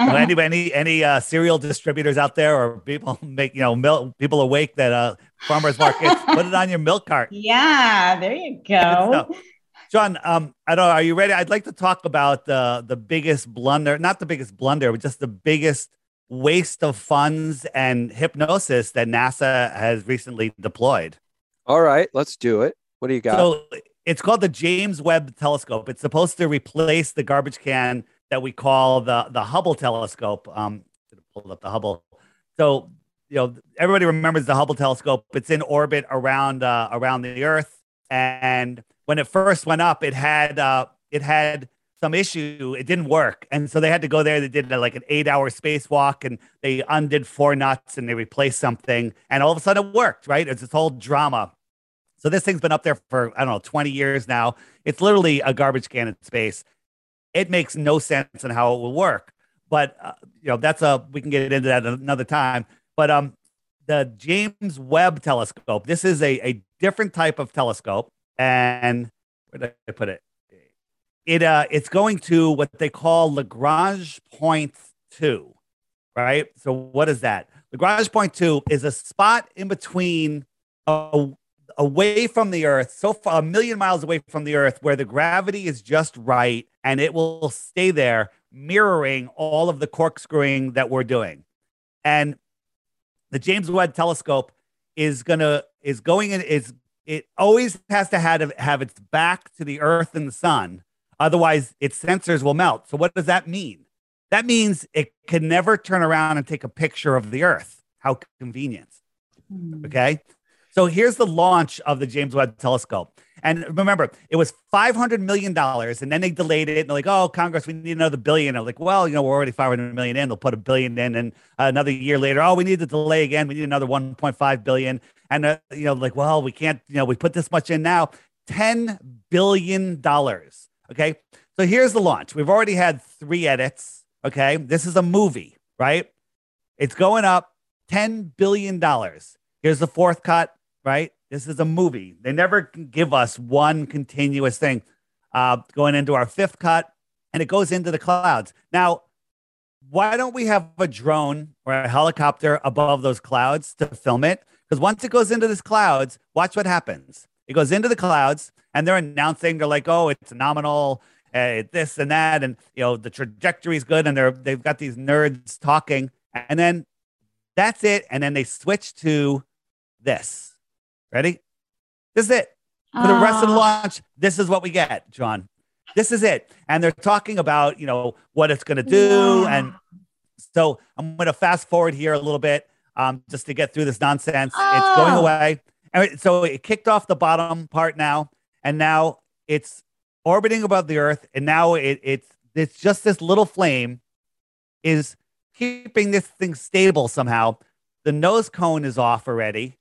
Any cereal distributors out there, or people make milk, people awake that farmers markets, put it on your milk cart.
Yeah, there you go.
John, I don't know. Are you ready? I'd like to talk about the biggest blunder, not the biggest blunder, but just the biggest waste of funds and hypnosis that NASA has recently deployed.
All right, let's do it. What do you got?
So it's called the James Webb Telescope. It's supposed to replace the garbage can that we call the Hubble telescope. Pull up the Hubble. So, everybody remembers the Hubble telescope. It's in orbit around the Earth, and when it first went up, it had some issue. It didn't work. And so they had to go there. They did like an 8-hour spacewalk, and they undid 4 nuts and they replaced something. And all of a sudden it worked, right? It's this whole drama. So this thing's been up there for, 20 years now. It's literally a garbage can in space. It makes no sense on how it will work. But, we can get into that another time. But the James Webb telescope, this is a different type of telescope. And where did I put it? It's going to what they call Lagrange point 2, right? So what is that? Lagrange point 2 is a spot in between away from the Earth, so far 1 million miles away from the Earth, where the gravity is just right, and it will stay there, mirroring all of the corkscrewing that we're doing. And the James Webb telescope it always has to have its back to the Earth and the sun. Otherwise, its sensors will melt. So what does that mean? That means it can never turn around and take a picture of the Earth. How convenient. Okay. So here's the launch of the James Webb telescope. And remember, it was $500 million, and then they delayed it. And they're like, oh, Congress, we need another $1 billion. I'm like, well, we're already $500 million in. They'll put $1 billion in. And another year later, oh, we need to delay again. We need another $1.5 billion. And, well, we can't, we put this much in now. $10 billion. Okay. So here's the launch. We've already had 3 edits. Okay. This is a movie, right? It's going up $10 billion. Here's the 4th cut, right? This is a movie. They never give us one continuous thing. Going into our 5th cut, and it goes into the clouds. Now, why don't we have a drone or a helicopter above those clouds to film it? Because once it goes into these clouds, watch what happens. It goes into the clouds, and they're announcing, they're like, oh, it's nominal, this and that, and the trajectory is good, and they've got these nerds talking, and then that's it, and then they switch to this. Ready? This is it. For the rest of the launch, this is what we get, John. This is it. And they're talking about, what it's going to do. Yeah. And so I'm going to fast forward here a little bit just to get through this nonsense. It's going away. And so it kicked off the bottom part now, and now it's orbiting above the Earth. And now it's just this little flame is keeping this thing stable somehow. The nose cone is off already.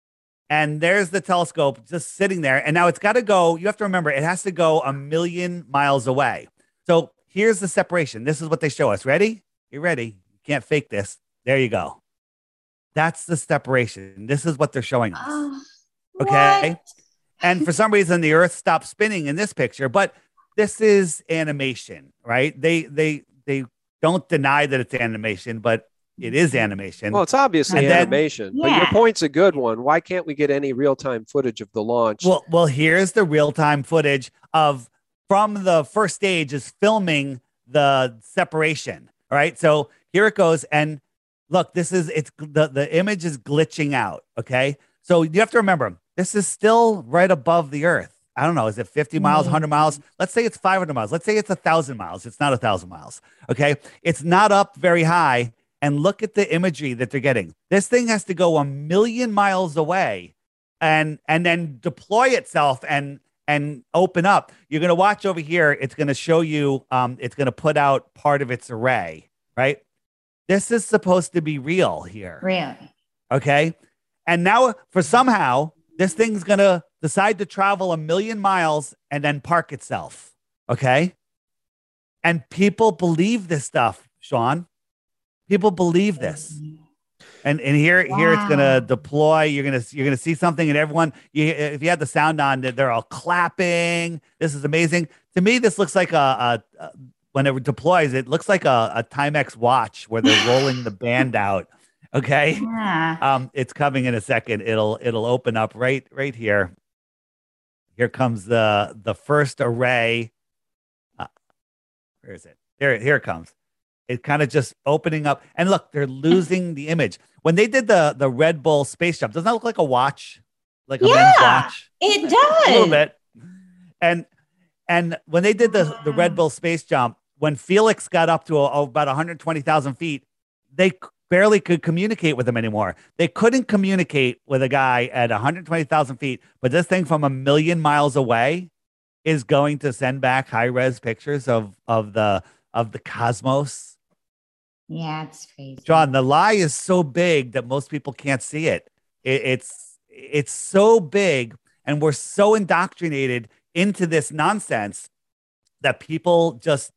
And there's the telescope just sitting there. And now it's got to go. You have to remember, it has to go 1 million miles away. So here's the separation. This is what they show us. Ready? You ready? You can't fake this. There you go. That's the separation. This is what they're showing us. Okay.
What?
And for some reason, the Earth stopped spinning in this picture. But this is animation, right? They don't deny that it's animation, but it is animation.
Well, it's obviously animation, but your point's a good one. Why can't we get any real-time footage of the launch?
Well, here's the real-time footage from the first stage is filming the separation. All right. So here it goes. And look, the image is glitching out. Okay. So you have to remember, this is still right above the Earth. I don't know. Is it 50 miles, 100 miles? Let's say it's 500 miles. Let's say it's 1,000 miles. It's not 1,000 miles. Okay. It's not up very high. And look at the imagery that they're getting. This thing has to go 1 million miles away and then deploy itself and open up. You're going to watch over here. It's going to show you, it's going to put out part of its array, right? This is supposed to be real here.
Real.
Okay. And now for somehow, this thing's going to decide to travel 1 million miles and then park itself. Okay. And people believe this stuff, Sean. People believe this, and here it's gonna deploy. You're gonna see something, and everyone. If you had the sound on, they're all clapping. This is amazing. To me, this looks like when it deploys, it looks like a Timex watch where they're rolling the band out. Okay, it's coming in a second. It'll open up right here. Here comes the first array. Where is it? Here it comes. It kind of just opening up. And look, they're losing the image. When they did the Red Bull space jump, doesn't that look like a watch? Like a men's watch?
It does.
A little bit. And when they did the Red Bull space jump, when Felix got up to about 120,000 feet, they barely could communicate with him anymore. They couldn't communicate with a guy at 120,000 feet, but this thing from 1 million miles away is going to send back high-res pictures of the cosmos.
Yeah, it's crazy.
John, the lie is so big that most people can't see it. It's so big, and we're so indoctrinated into this nonsense that people just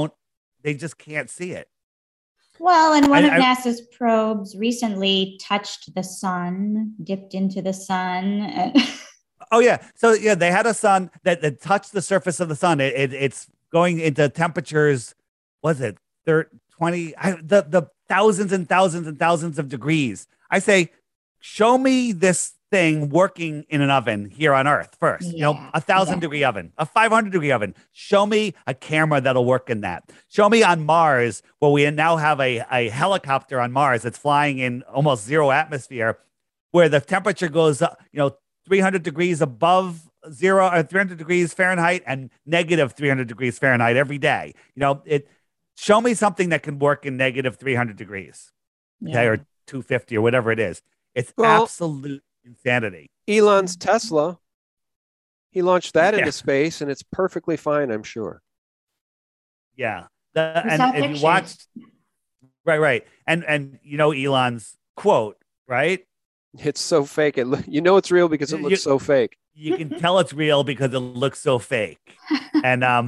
can't see it.
Well, and one of NASA's probes recently touched the sun, dipped into the sun.
Oh, yeah. So, yeah, they had a sun that touched the surface of the sun. It's going into temperatures, was it 20, the thousands and thousands and thousands of degrees. I say, show me this thing working in an oven here on Earth first.
Yeah,
1,000 degree oven, a 500 degree oven. Show me a camera that'll work in that. Show me on Mars, where we now have a helicopter on Mars that's flying in almost zero atmosphere, where the temperature goes up, 300 degrees above zero, or 300 degrees Fahrenheit and negative 300 degrees Fahrenheit every day. Show me something that can work in negative 300 degrees, okay, or 250 or whatever it is. It's absolute insanity.
Elon's Tesla, he launched that into space, and it's perfectly fine, I'm sure.
Yeah. And if you watched, right. And Elon's quote, right?
It's so fake. It's real because it looks so fake.
You can tell it's real because it looks so fake. And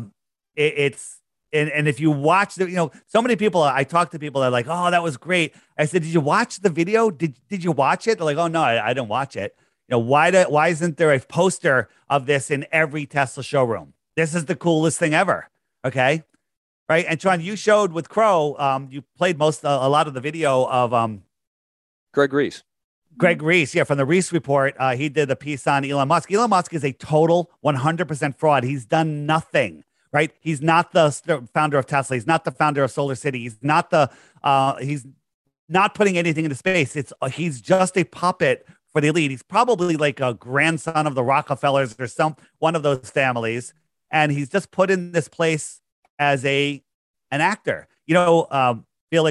it's and if you watch so many people, I talk to people that are like, oh, that was great. I said, did you watch the video? Did you watch it? They're like, oh no, I didn't watch it. Why isn't there a poster of this in every Tesla showroom? This is the coolest thing ever. Okay. Right. And Sean, you showed with Crow, you played a lot of the video of
Greg Reese.
Greg Reese, from the Reese Report. He did a piece on Elon Musk. Elon Musk is a total 100% fraud. He's done nothing, right? He's not the founder of Tesla. He's not the founder of Solar City. He's not he's not putting anything into space. He's just a puppet for the elite. He's probably like a grandson of the Rockefellers or one of those families. And he's just put in this place as an actor. Werner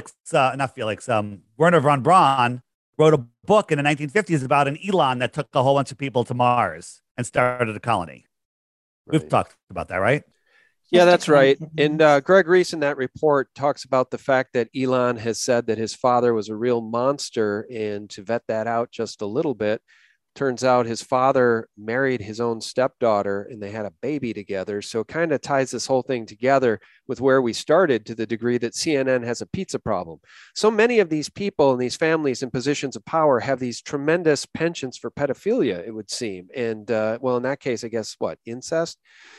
von Braun wrote a book in the 1950s about an Elon that took a whole bunch of people to Mars and started a colony. Right. We've talked about that, right?
Yeah, that's right. And Greg Reese in that report talks about the fact that Elon has said that his father was a real monster. And to vet that out just a little bit, turns out his father married his own stepdaughter and they had a baby together. So it kind of ties this whole thing together with where we started, to the degree that CNN has a pizza problem. So many of these people and these families in positions of power have these tremendous penchants for pedophilia, it would seem. And in that case, I guess incest.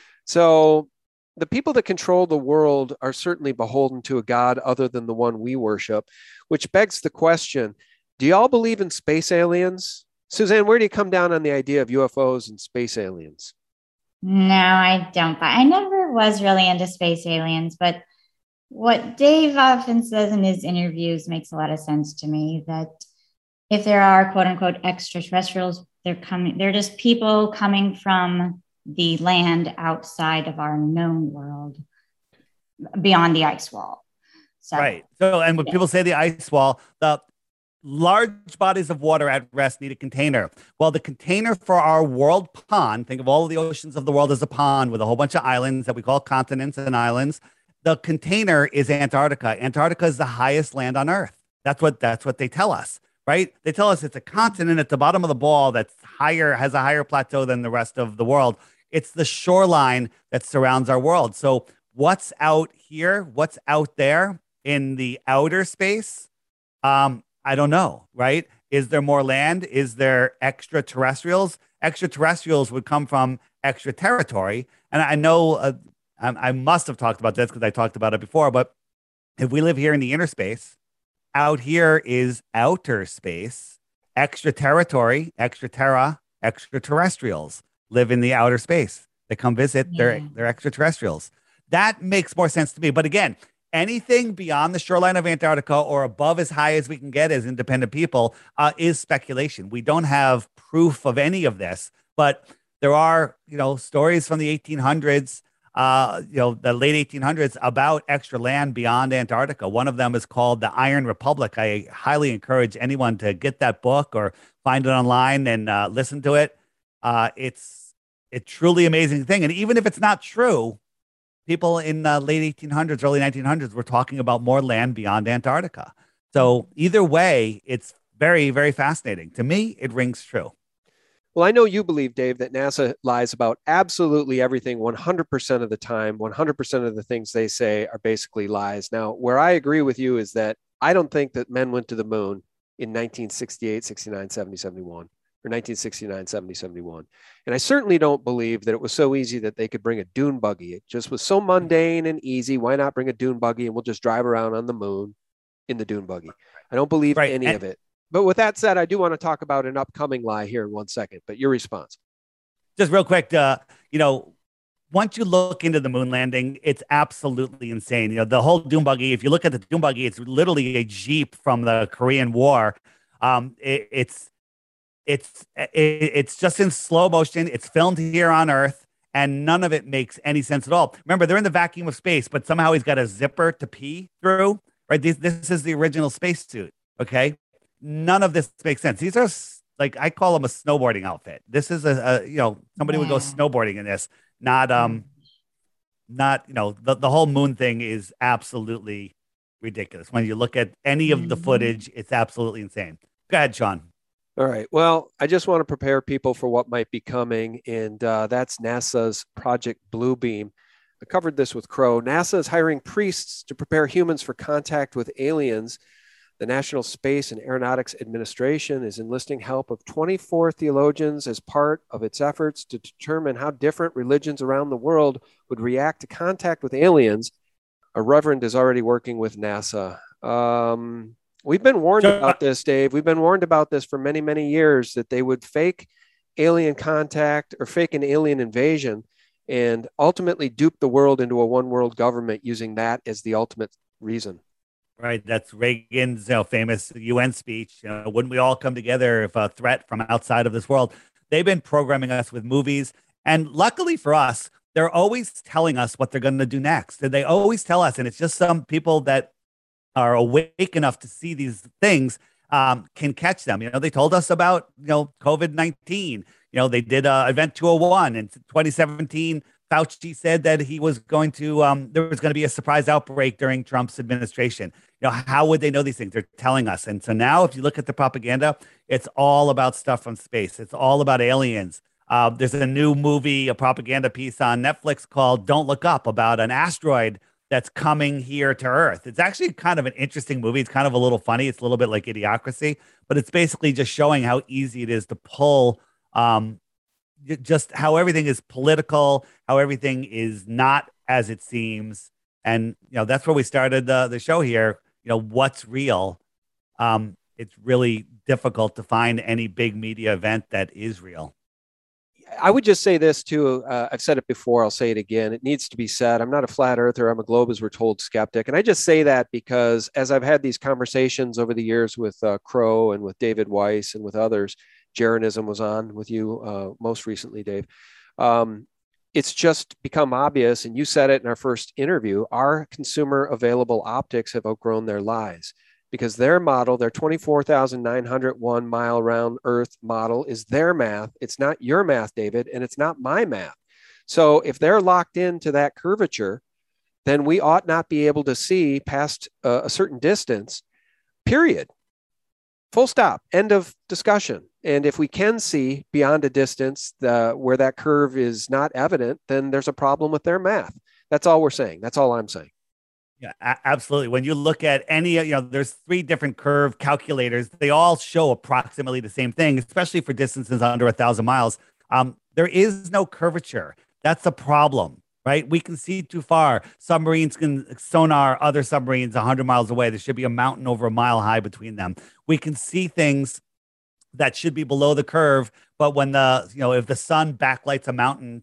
So the people that control the world are certainly beholden to a God other than the one we worship, which begs the question, do y'all believe in space aliens? Suzanne, where do you come down on the idea of UFOs and space aliens?
No, I don't. I never was really into space aliens, but what Dave often says in his interviews makes a lot of sense to me, that if there are quote unquote extraterrestrials, they're just people coming from the land outside of our known world, beyond the ice wall. So,
right. So, and when people say the ice wall, the large bodies of water at rest need a container. Well, the container for our world pond, think of all of the oceans of the world as a pond with a whole bunch of islands that we call continents and islands. The container is Antarctica. Antarctica is the highest land on Earth. That's what they tell us, right? They tell us it's a continent at the bottom of the ball that's higher, has a higher plateau than the rest of the world. It's the shoreline that surrounds our world. So what's out here? What's out there in the outer space? I don't know, right? Is there more land? Is there extraterrestrials? Extraterrestrials would come from extra territory. And I know I must have talked about this because I talked about it before, but if we live here in the inner space, out here is outer space. Extra territory, extra terra, extraterrestrials live in the outer space. They come visit, they're extraterrestrials. That makes more sense to me. But again, anything beyond the shoreline of Antarctica or above as high as we can get as independent people is speculation. We don't have proof of any of this, but there are, stories from the 1800s, the late 1800s about extra land beyond Antarctica. One of them is called The Iron Republic. I highly encourage anyone to get that book or find it online and listen to it. It's a truly amazing thing. And even if it's not true, people in the late 1800s, early 1900s were talking about more land beyond Antarctica. So either way, it's very, very fascinating. To me, it rings true.
Well, I know you believe, Dave, that NASA lies about absolutely everything 100% of the time. 100% of the things they say are basically lies. Now, where I agree with you is that I don't think that men went to the moon in 1968, 69, 70, 71. Or 1969, 70, 71. And I certainly don't believe that it was so easy that they could bring a dune buggy. It just was so mundane and easy. Why not bring a dune buggy and we'll just drive around on the moon in the dune buggy? I don't believe any of it. But with that said, I do want to talk about an upcoming lie here in 1 second. But your response.
Just real quick, once you look into the moon landing, it's absolutely insane. The whole dune buggy, if you look at the dune buggy, it's literally a Jeep from the Korean War. It's just in slow motion. It's filmed here on Earth, and none of it makes any sense at all. Remember, they're in the vacuum of space, but somehow he's got a zipper to pee through, right? This is the original spacesuit, okay? None of this makes sense. These are, I call them a snowboarding outfit. This is somebody would go snowboarding in this, not the whole moon thing is absolutely ridiculous. When you look at any of the footage, it's absolutely insane. Go ahead, Sean.
All right. Well, I just want to prepare people for what might be coming, and that's NASA's Project Bluebeam. I covered this with Crow. NASA is hiring priests to prepare humans for contact with aliens. The National Space and Aeronautics Administration is enlisting help of 24 theologians as part of its efforts to determine how different religions around the world would react to contact with aliens. A reverend is already working with NASA. We've been warned about this, Dave. We've been warned about this for many, many years, that they would fake alien contact or fake an alien invasion and ultimately dupe the world into a one world government using that as the ultimate reason.
Right. That's Reagan's famous UN speech. Wouldn't we all come together if a threat from outside of this world? They've been programming us with movies. And luckily for us, they're always telling us what they're going to do next. They always tell us. And it's just some people that are awake enough to see these things can catch them. They told us about, COVID-19. They did Event 201 in 2017. Fauci said that he was going to, there was going to be a surprise outbreak during Trump's administration. How would they know these things? They're telling us. And so now if you look at the propaganda, it's all about stuff from space. It's all about aliens. There's a new movie, a propaganda piece on Netflix called Don't Look Up, about an asteroid that's coming here to Earth. It's actually kind of an interesting movie. It's kind of a little funny. It's a little bit like Idiocracy, but it's basically just showing how easy it is to pull just how everything is political, how everything is not as it seems. And, that's where we started the show here. What's real? It's really difficult to find any big media event that is real.
I would just say this too. I've said it before. I'll say it again. It needs to be said. I'm not a flat earther. I'm a globe, as we're told, skeptic. And I just say that because as I've had these conversations over the years with Crow and with David Weiss and with others, Jeranism was on with you most recently, Dave. It's just become obvious, and you said it in our first interview, our consumer available optics have outgrown their lies, because their model, their 24,901 mile round Earth model, is their math. It's not your math, David, and it's not my math. So if they're locked into that curvature, then we ought not be able to see past a certain distance, period. Full stop, end of discussion. And if we can see beyond a distance where that curve is not evident, then there's a problem with their math. That's all we're saying. That's all I'm saying.
Yeah, absolutely. When you look at any, there's 3 different curve calculators. They all show approximately the same thing, especially for distances under 1,000 miles. There is no curvature. That's a problem, right? We can see too far. Submarines can sonar other submarines 100 miles away. There should be a mountain over a mile high between them. We can see things that should be below the curve, but when if the sun backlights a mountain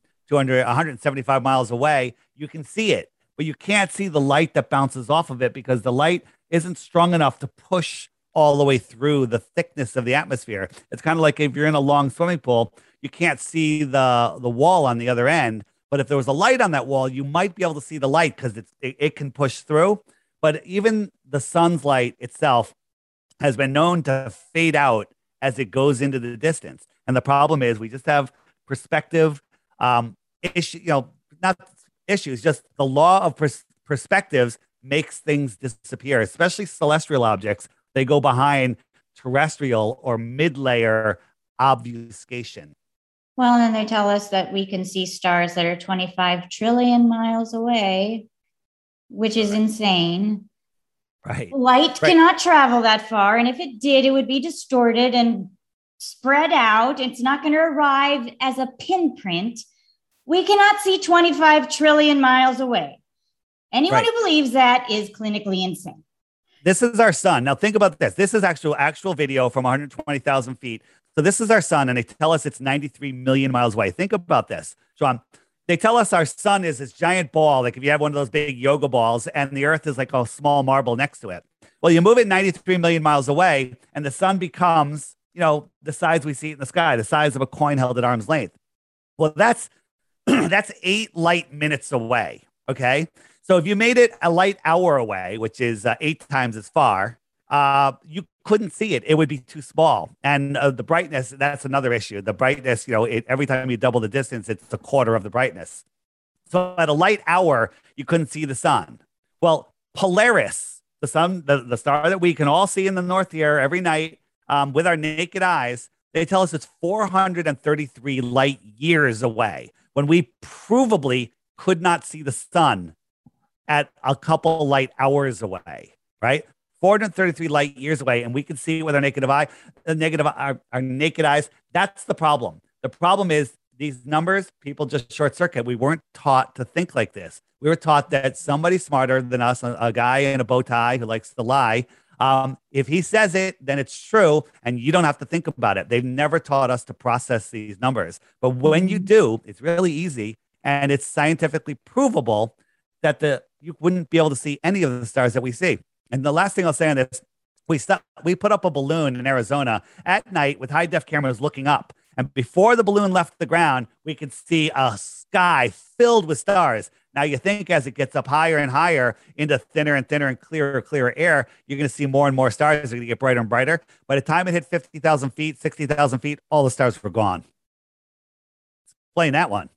175 miles away, you can see it. But you can't see the light that bounces off of it because the light isn't strong enough to push all the way through the thickness of the atmosphere. It's kind of like if you're in a long swimming pool, you can't see the wall on the other end. But if there was a light on that wall, you might be able to see the light because it can push through. But even the sun's light itself has been known to fade out as it goes into the distance. And the problem is we just have perspective issue, not issues, just the law of perspectives makes things disappear, especially celestial objects. They go behind terrestrial or mid-layer obfuscation.
Well, and they tell us that we can see stars that are 25 trillion miles away, which is insane.
Right.
Light cannot travel that far. And if it did, it would be distorted and spread out. It's not going to arrive as a pinprint. We cannot see 25 trillion miles away. Anyone who believes that is clinically insane.
This is our sun. Now think about this. This is actual video from 120,000 feet. So this is our sun, and they tell us it's 93 million miles away. Think about this, Sean. They tell us our sun is this giant ball, like if you have one of those big yoga balls, and the Earth is like a small marble next to it. Well, you move it 93 million miles away, and the sun becomes, the size we see in the sky, the size of a coin held at arm's length. Well, that's 8 light minutes away. Okay. So if you made it a light hour away, which is 8 times as far, you couldn't see it. It would be too small. And the brightness, that's another issue. The brightness, every time you double the distance, it's a quarter of the brightness. So at a light hour, you couldn't see the sun. Well, Polaris, the sun, the star that we can all see in the north here every night with our naked eyes, they tell us it's 433 light years away when we provably could not see the sun at a couple light hours away, right? 433 light years away, and we can see it with our our naked eyes. That's the problem. The problem is these numbers, people just short circuit. We weren't taught to think like this. We were taught that somebody smarter than us, a guy in a bow tie who likes to lie, if he says it, then it's true, and you don't have to think about it. They've never taught us to process these numbers. But when you do, it's really easy, and it's scientifically provable that you wouldn't be able to see any of the stars that we see. And the last thing I'll say on this, we put up a balloon in Arizona at night with high-def cameras looking up. And before the balloon left the ground, we could see a sky filled with stars. Now, you think as it gets up higher and higher into thinner and thinner and clearer air, you're going to see more and more stars. They're going to get brighter and brighter. By the time it hit 50,000 feet, 60,000 feet, all the stars were gone. Explain that one.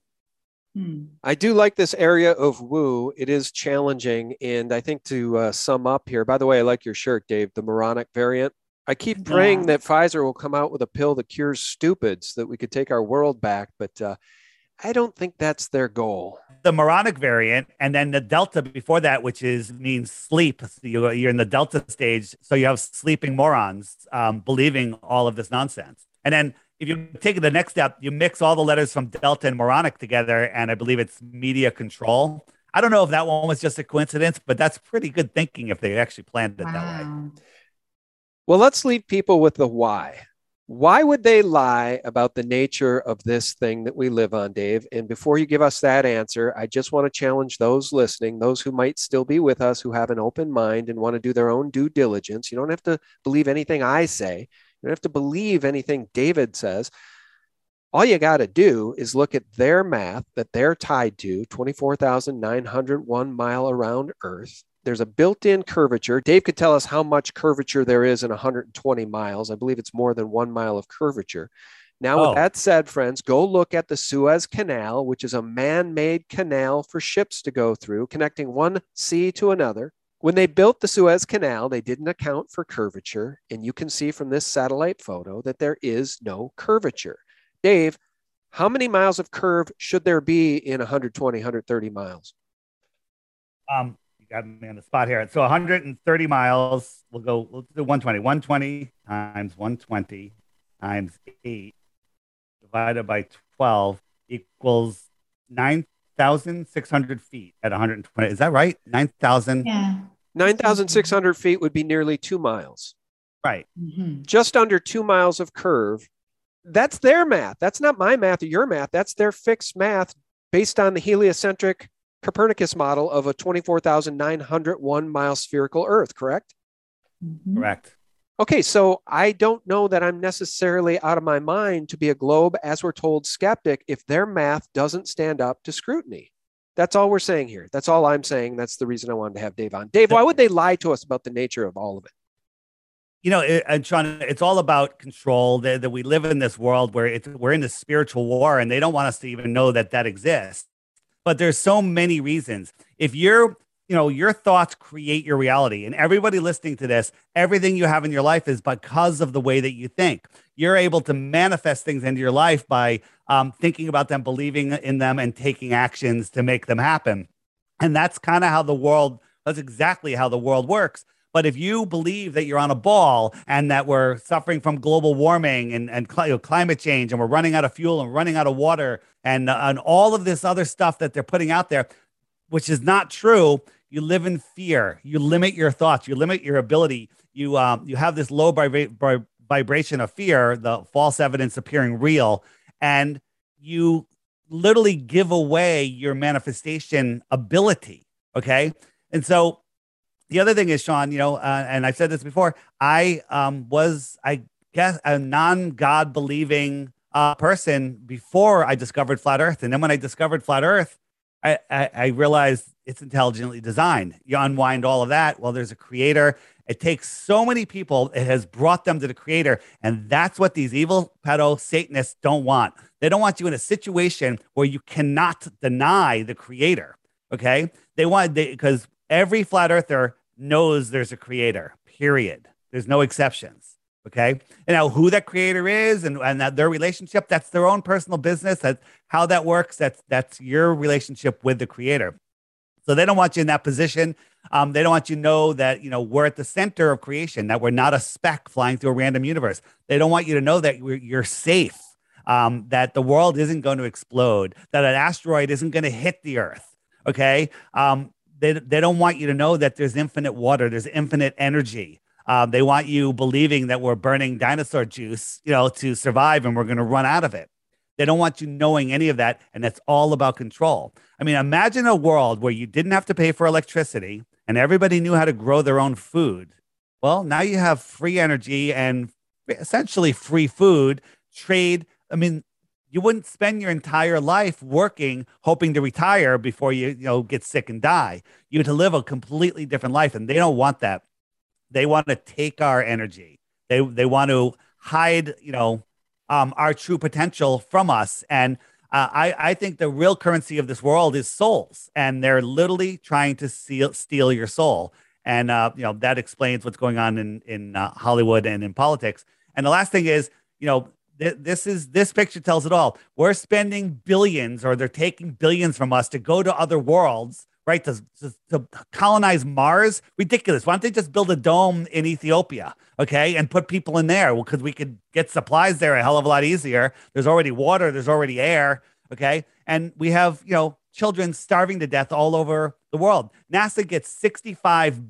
I do like this area of woo. It is challenging. And I think to sum up here, by the way, I like your shirt, Dave, the moronic variant. I keep praying that Pfizer will come out with a pill that cures stupid so that we could take our world back. But I don't think that's their goal.
The moronic variant, and then the Delta before that, which means sleep. So you're in the Delta stage. So you have sleeping morons believing all of this nonsense. And then if you take it the next step, you mix all the letters from Delta and moronic together, and I believe it's media control. I don't know if that one was just a coincidence, but that's pretty good thinking if they actually planned it that way.
Well, let's leave people with the why. Why would they lie about the nature of this thing that we live on, Dave? And before you give us that answer, I just want to challenge those listening, those who might still be with us, who have an open mind and want to do their own due diligence. You don't have to believe anything I say. You don't have to believe anything David says. All you got to do is look at their math that they're tied to, 24,901 mile around Earth. There's a built-in curvature. Dave could tell us how much curvature there is in 120 miles. I believe it's more than 1 mile of curvature. Now, with that said, friends, go look at the Suez Canal, which is a man-made canal for ships to go through, connecting one sea to another. When they built the Suez Canal, they didn't account for curvature, and you can see from this satellite photo that there is no curvature. Dave, how many miles of curve should there be in 120, 130 miles?
Got me on the spot here. So 130 miles, let's do 120. 120 times 120 times 8 divided by 12 equals 9,600 feet at 120. Is that right? 9,000?
Yeah.
9,600 feet would be nearly 2 miles.
Right.
Mm-hmm.
Just under 2 miles of curve. That's their math. That's not my math or your math. That's their fixed math based on the heliocentric Copernicus model of a 24,901 mile spherical Earth, correct?
Mm-hmm.
Correct.
Okay, so I don't know that I'm necessarily out of my mind to be a globe, as we're told, skeptic if their math doesn't stand up to scrutiny. That's all we're saying here. That's all I'm saying. That's the reason I wanted to have Dave on. Dave, why would they lie to us about the nature of all of it?
You know, and Sean, it's all about control. That we live in this world where we're in this spiritual war, and they don't want us to even know that exists. But there's so many reasons. If your thoughts create your reality, and everybody listening to this, everything you have in your life is because of the way that you think. You're able to manifest things into your life by thinking about them, believing in them, and taking actions to make them happen. And that's kind of that's exactly how the world works. But if you believe that you're on a ball and that we're suffering from global warming and climate change, and we're running out of fuel and running out of water and all of this other stuff that they're putting out there, which is not true, you live in fear. You limit your thoughts. You limit your ability. You have this low vibration of fear, the false evidence appearing real, and you literally give away your manifestation ability. Okay, and so. The other thing is, Sean, and I've said this before, I was, I guess, a non-God believing person before I discovered flat Earth. And then when I discovered flat Earth, I realized it's intelligently designed. You unwind all of that. Well, there's a creator. It takes so many people. It has brought them to the creator. And that's what these evil pedo Satanists don't want. They don't want you in a situation where you cannot deny the creator. Okay. Because every flat earther knows there's a creator, period. There's no exceptions. Okay. You know who that creator is and that their relationship, that's their own personal business. That's how that works. That's your relationship with the creator. So they don't want you in that position. They don't want you to know that, we're at the center of creation, that we're not a speck flying through a random universe. They don't want you to know that you're safe, that the world isn't going to explode, that an asteroid isn't going to hit the earth. Okay. They don't want you to know that there's infinite water, there's infinite energy. They want you believing that we're burning dinosaur juice, to survive and we're going to run out of it. They don't want you knowing any of that. And that's all about control. I mean, imagine a world where you didn't have to pay for electricity and everybody knew how to grow their own food. Well, now you have free energy and essentially free food, trade. I mean, you wouldn't spend your entire life working, hoping to retire before you get sick and die. You'd live a completely different life. And they don't want that. They want to take our energy. They want to hide, our true potential from us. And I think the real currency of this world is souls, and they're literally trying to steal your soul. And that explains what's going on in Hollywood and in politics. And the last thing is, this picture tells it all. We're spending billions, or they're taking billions from us to go to other worlds, right? To colonize Mars. Ridiculous. Why don't they just build a dome in Ethiopia, okay, and put people in there? Well, because we could get supplies there a hell of a lot easier. There's already water. There's already air, okay? And we have, children starving to death all over the world. NASA gets $65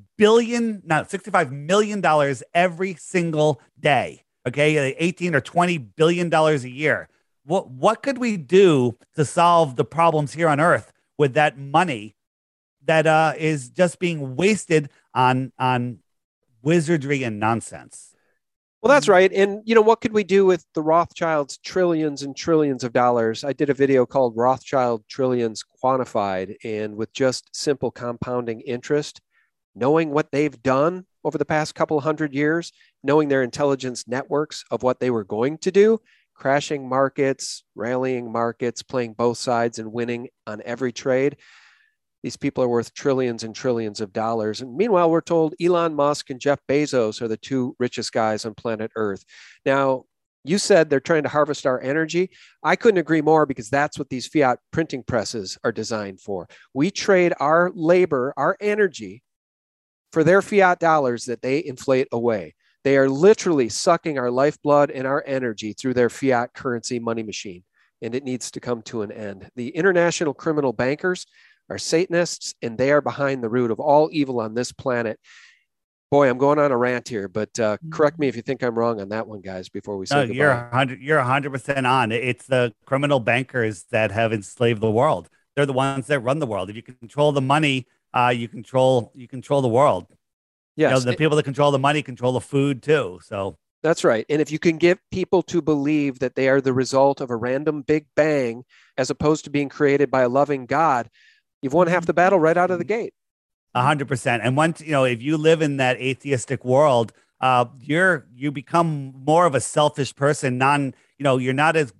million every single day, okay? 18 or $20 billion a year. What could we do to solve the problems here on Earth with that money that is just being wasted on wizardry and nonsense?
Well, that's right. And, what could we do with the Rothschilds' trillions and trillions of dollars? I did a video called Rothschild Trillions Quantified. And with just simple compounding interest, knowing what they've done over the past couple hundred years, knowing their intelligence networks of what they were going to do, crashing markets, rallying markets, playing both sides and winning on every trade. These people are worth trillions and trillions of dollars. And meanwhile, we're told Elon Musk and Jeff Bezos are the two richest guys on planet Earth. Now, you said they're trying to harvest our energy. I couldn't agree more, because that's what these fiat printing presses are designed for. We trade our labor, our energy, for their fiat dollars that they inflate away. They are literally sucking our lifeblood and our energy through their fiat currency money machine. And it needs to come to an end. The international criminal bankers are Satanists, and they are behind the root of all evil on this planet. Boy, I'm going on a rant here, but correct me if you think I'm wrong on that one, guys, before we say goodbye.
You're 100% on. It's the criminal bankers that have enslaved the world. They're the ones that run the world. If you can control the money, you control the world.
Yes.
The people that control the money control the food too. So
that's right. And if you can get people to believe that they are the result of a random big bang, as opposed to being created by a loving God, you've won half the battle right out of the gate.
100%. And once, if you live in that atheistic world, you become more of a selfish person. You're not as,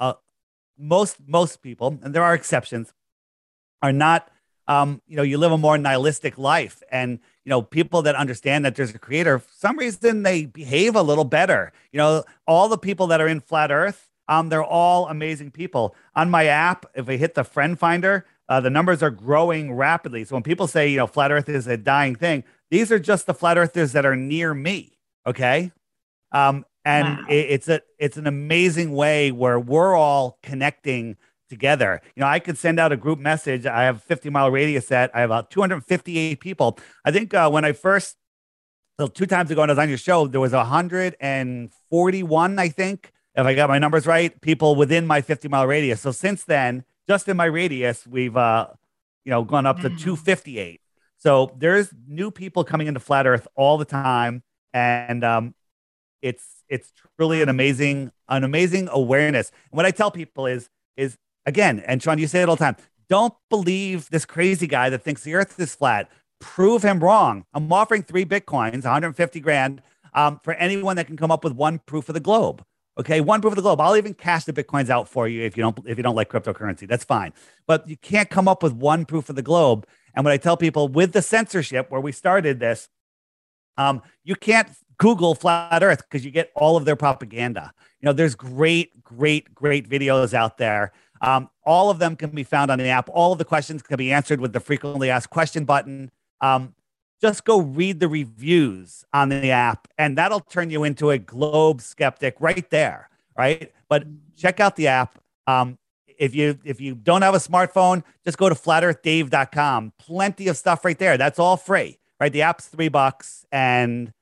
most people, and there are exceptions, are not, you live a more nihilistic life. And, people that understand that there's a creator, for some reason they behave a little better. All the people that are in flat earth, they're all amazing people. On my app, if I hit the friend finder, the numbers are growing rapidly. So when people say, flat earth is a dying thing, these are just the flat earthers that are near me. Okay. And wow. It's an amazing way where we're all connecting together. I could send out a group message. I have a 50-mile radius set. I have about 258 people. I think when I first, 2 times ago when I was on your show, there was 141, I think, if I got my numbers right, people within my 50-mile radius. So since then, just in my radius, we've gone up to 258. So there's new people coming into flat Earth all the time, and it's truly an amazing awareness. And what I tell people is again, and Sean, you say it all the time, don't believe this crazy guy that thinks the Earth is flat. Prove him wrong. I'm offering 3 Bitcoins, 150 grand, for anyone that can come up with one proof of the globe. Okay, one proof of the globe. I'll even cash the Bitcoins out for you if you don't like cryptocurrency. That's fine. But you can't come up with one proof of the globe. And what I tell people with the censorship, where we started this, you can't Google Flat Earth because you get all of their propaganda. There's great videos out there. All of them can be found on the app. All of the questions can be answered with the frequently asked question button. Just go read the reviews on the app, and that'll turn you into a globe skeptic right there, right? But check out the app. If you don't have a smartphone, just go to flatearthdave.com. Plenty of stuff right there. That's all free, right? The app's $3, and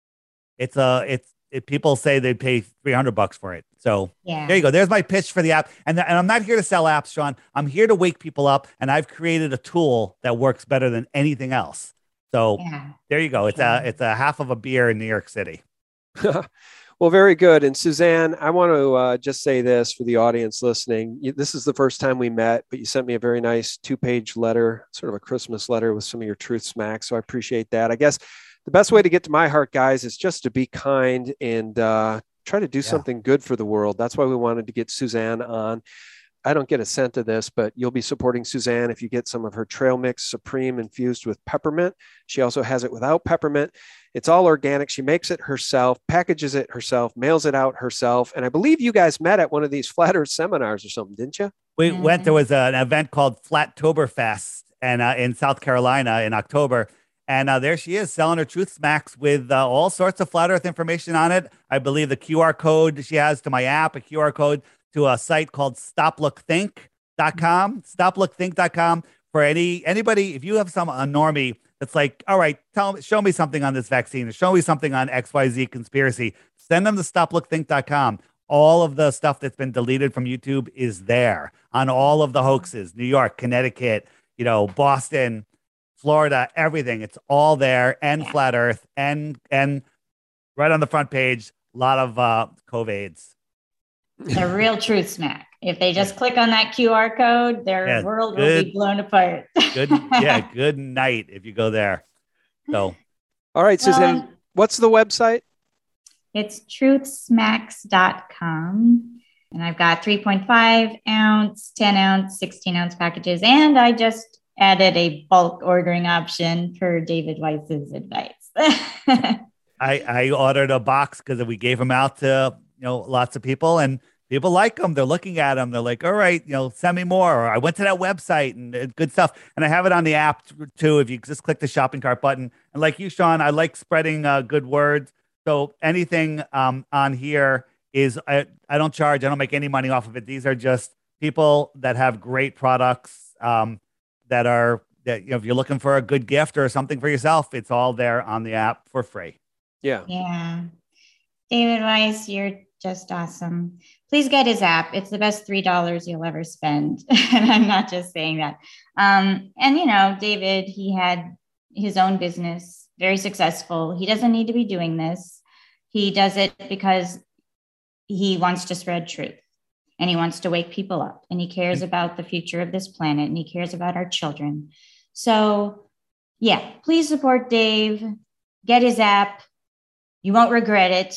people say they'd pay $300 for it. So There you go. There's my pitch for the app. And I'm not here to sell apps, Sean. I'm here to wake people up, and I've created a tool that works better than anything else. So there you go. It's a half of a beer in New York City.
Well, very good. And Suzanne, I want to just say this for the audience listening. This is the first time we met, but you sent me a very nice 2-page letter, sort of a Christmas letter with some of your truth smacks. So I appreciate that. I guess the best way to get to my heart, guys, is just to be kind and try to do something good for the world. That's why we wanted to get Suzanne on. I don't get a cent of this, but you'll be supporting Suzanne if you get some of her trail mix Supreme infused with peppermint. She also has it without peppermint. It's all organic. She makes it herself, packages it herself, mails it out herself. And I believe you guys met at one of these Flat Earth seminars or something, didn't you?
We went. There was an event called Flattoberfest and in South Carolina in October. And there she is selling her truth smacks with all sorts of Flat Earth information on it. I believe the QR code she has to my app, a QR code to a site called stoplookthink.com, stoplookthink.com for anybody. If you have a normie that's like, all right, show me something on this vaccine or show me something on XYZ conspiracy, send them to stoplookthink.com. All of the stuff that's been deleted from YouTube is there on all of the hoaxes, New York, Connecticut, Boston, Florida, everything. It's all there, and Flat Earth, and right on the front page, a lot of COVIDs.
The real truth smack. If they just click on that QR code, their world will be blown apart.
Good night if you go there. So,
all right, Suzanne, what's the website?
It's truthsmacks.com. And I've got 3.5 ounce, 10 ounce, 16 ounce packages. And I just added a bulk ordering option per David Weiss's advice.
I ordered a box because we gave them out to lots of people, and people like them. They're looking at them. They're like, all right, send me more. Or I went to that website and good stuff. And I have it on the app too. If you just click the shopping cart button, and like you, Sean, I like spreading good words. So anything on here is, I don't charge. I don't make any money off of it. These are just people that have great products that if you're looking for a good gift or something for yourself, it's all there on the app for free.
Yeah. David Weiss, you're just awesome. Please get his app. It's the best $3 you'll ever spend. And I'm not just saying that. David, he had his own business, very successful. He doesn't need to be doing this. He does it because he wants to spread truth, and he wants to wake people up, and he cares about the future of this planet, and he cares about our children. So please support Dave. Get his app. You won't regret it.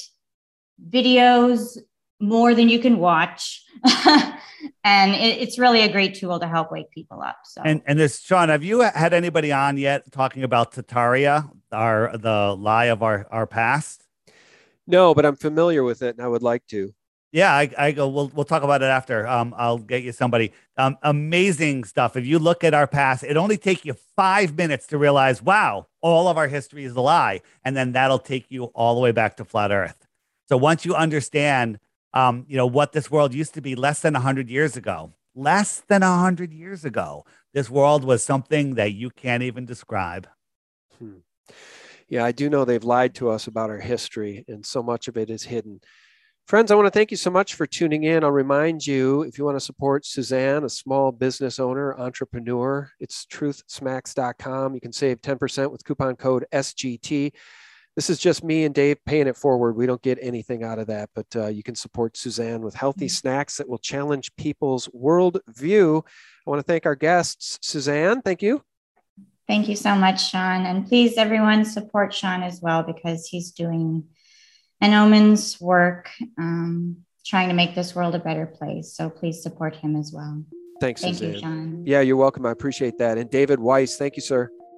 Videos more than you can watch. And it's really a great tool to help wake people up. So
and this, Sean, have you had anybody on yet talking about Tataria, the lie of our past?
No, but I'm familiar with it and I would like to.
Yeah, I go. We'll talk about it after. I'll get you somebody. Amazing stuff. If you look at our past, it only take you 5 minutes to realize, wow, all of our history is a lie, and then that'll take you all the way back to Flat Earth. So once you understand, what this world used to be less than 100 years ago, this world was something that you can't even describe.
Yeah, I do know they've lied to us about our history, and so much of it is hidden. Friends, I want to thank you so much for tuning in. I'll remind you, if you want to support Suzanne, a small business owner, entrepreneur, it's truthsmacks.com. You can save 10% with coupon code SGT. This is just me and Dave paying it forward. We don't get anything out of that, but you can support Suzanne with healthy snacks that will challenge people's worldview. I want to thank our guests. Suzanne, thank you.
Thank you so much, Sean. And please, everyone, support Sean as well, because he's doing an omen's work, trying to make this world a better place. So please support him as well.
Thanks,
Thank
Suzanne.
you, Sean.
Yeah, you're welcome. I appreciate that. And David Weiss, thank you, sir.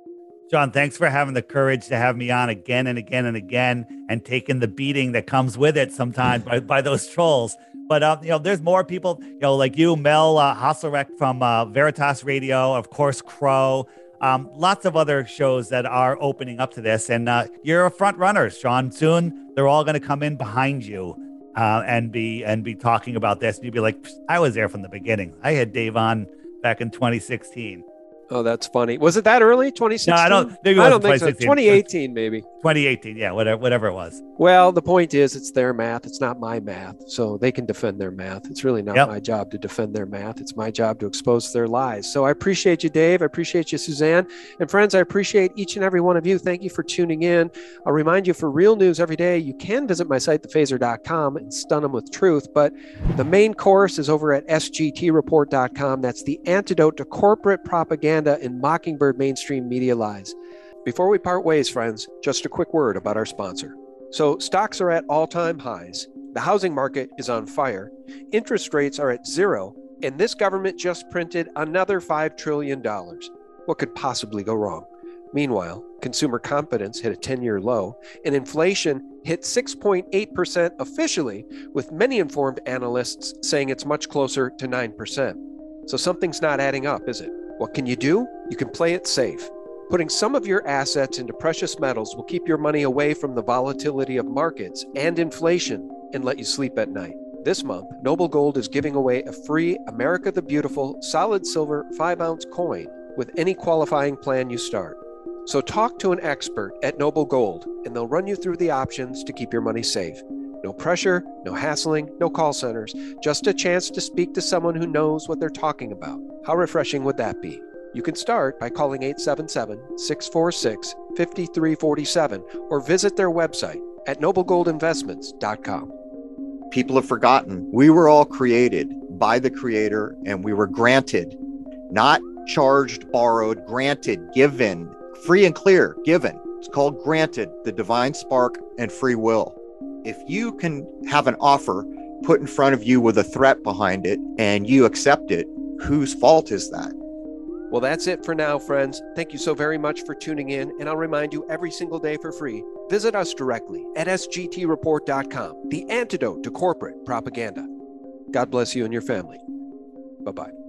Sean, thanks for having the courage to have me on again and again and again, and taking the beating that comes with it sometimes by those trolls. But there's more people, like you, Mel Hasselreck from Veritas Radio, of course, Crow. Lots of other shows that are opening up to this, and you're a front runner, Sean. Soon they're all going to come in behind you and be talking about this. And you'd be like, I was there from the beginning. I had Dave on back in 2016.
Oh, that's funny. Was it that early? 2016?
No, I don't think so.
2018, maybe.
2018, yeah, whatever it was.
Well, the point is, it's their math. It's not my math. So they can defend their math. It's really not my job to defend their math. It's my job to expose their lies. So I appreciate you, Dave. I appreciate you, Suzanne. And friends, I appreciate each and every one of you. Thank you for tuning in. I'll remind you, for real news every day, you can visit my site, thephaser.com, and stun them with truth. But the main course is over at sgtreport.com. That's the antidote to corporate propaganda and mockingbird mainstream media lies. Before we part ways, friends, just a quick word about our sponsor. So stocks are at all-time highs. The housing market is on fire. Interest rates are at zero. And this government just printed another $5 trillion. What could possibly go wrong? Meanwhile, consumer confidence hit a 10-year low, and inflation hit 6.8% officially, with many informed analysts saying it's much closer to 9%. So something's not adding up, is it? What can you do? You can play it safe. Putting some of your assets into precious metals will keep your money away from the volatility of markets and inflation and let you sleep at night. This month, Noble Gold is giving away a free America the Beautiful solid silver 5-ounce coin with any qualifying plan you start. So talk to an expert at Noble Gold, and they'll run you through the options to keep your money safe. No pressure, no hassling, no call centers, just a chance to speak to someone who knows what they're talking about. How refreshing would that be? You can start by calling 877-646-5347 or visit their website at noblegoldinvestments.com.
People have forgotten we were all created by the Creator, and we were granted, not charged, borrowed, granted, given, free and clear, given. It's called granted, the divine spark and free will. If you can have an offer put in front of you with a threat behind it and you accept it, whose fault is that?
Well, that's it for now, friends. Thank you so very much for tuning in, and I'll remind you every single day for free. Visit us directly at sgtreport.com, the antidote to corporate propaganda. God bless you and your family. Bye-bye.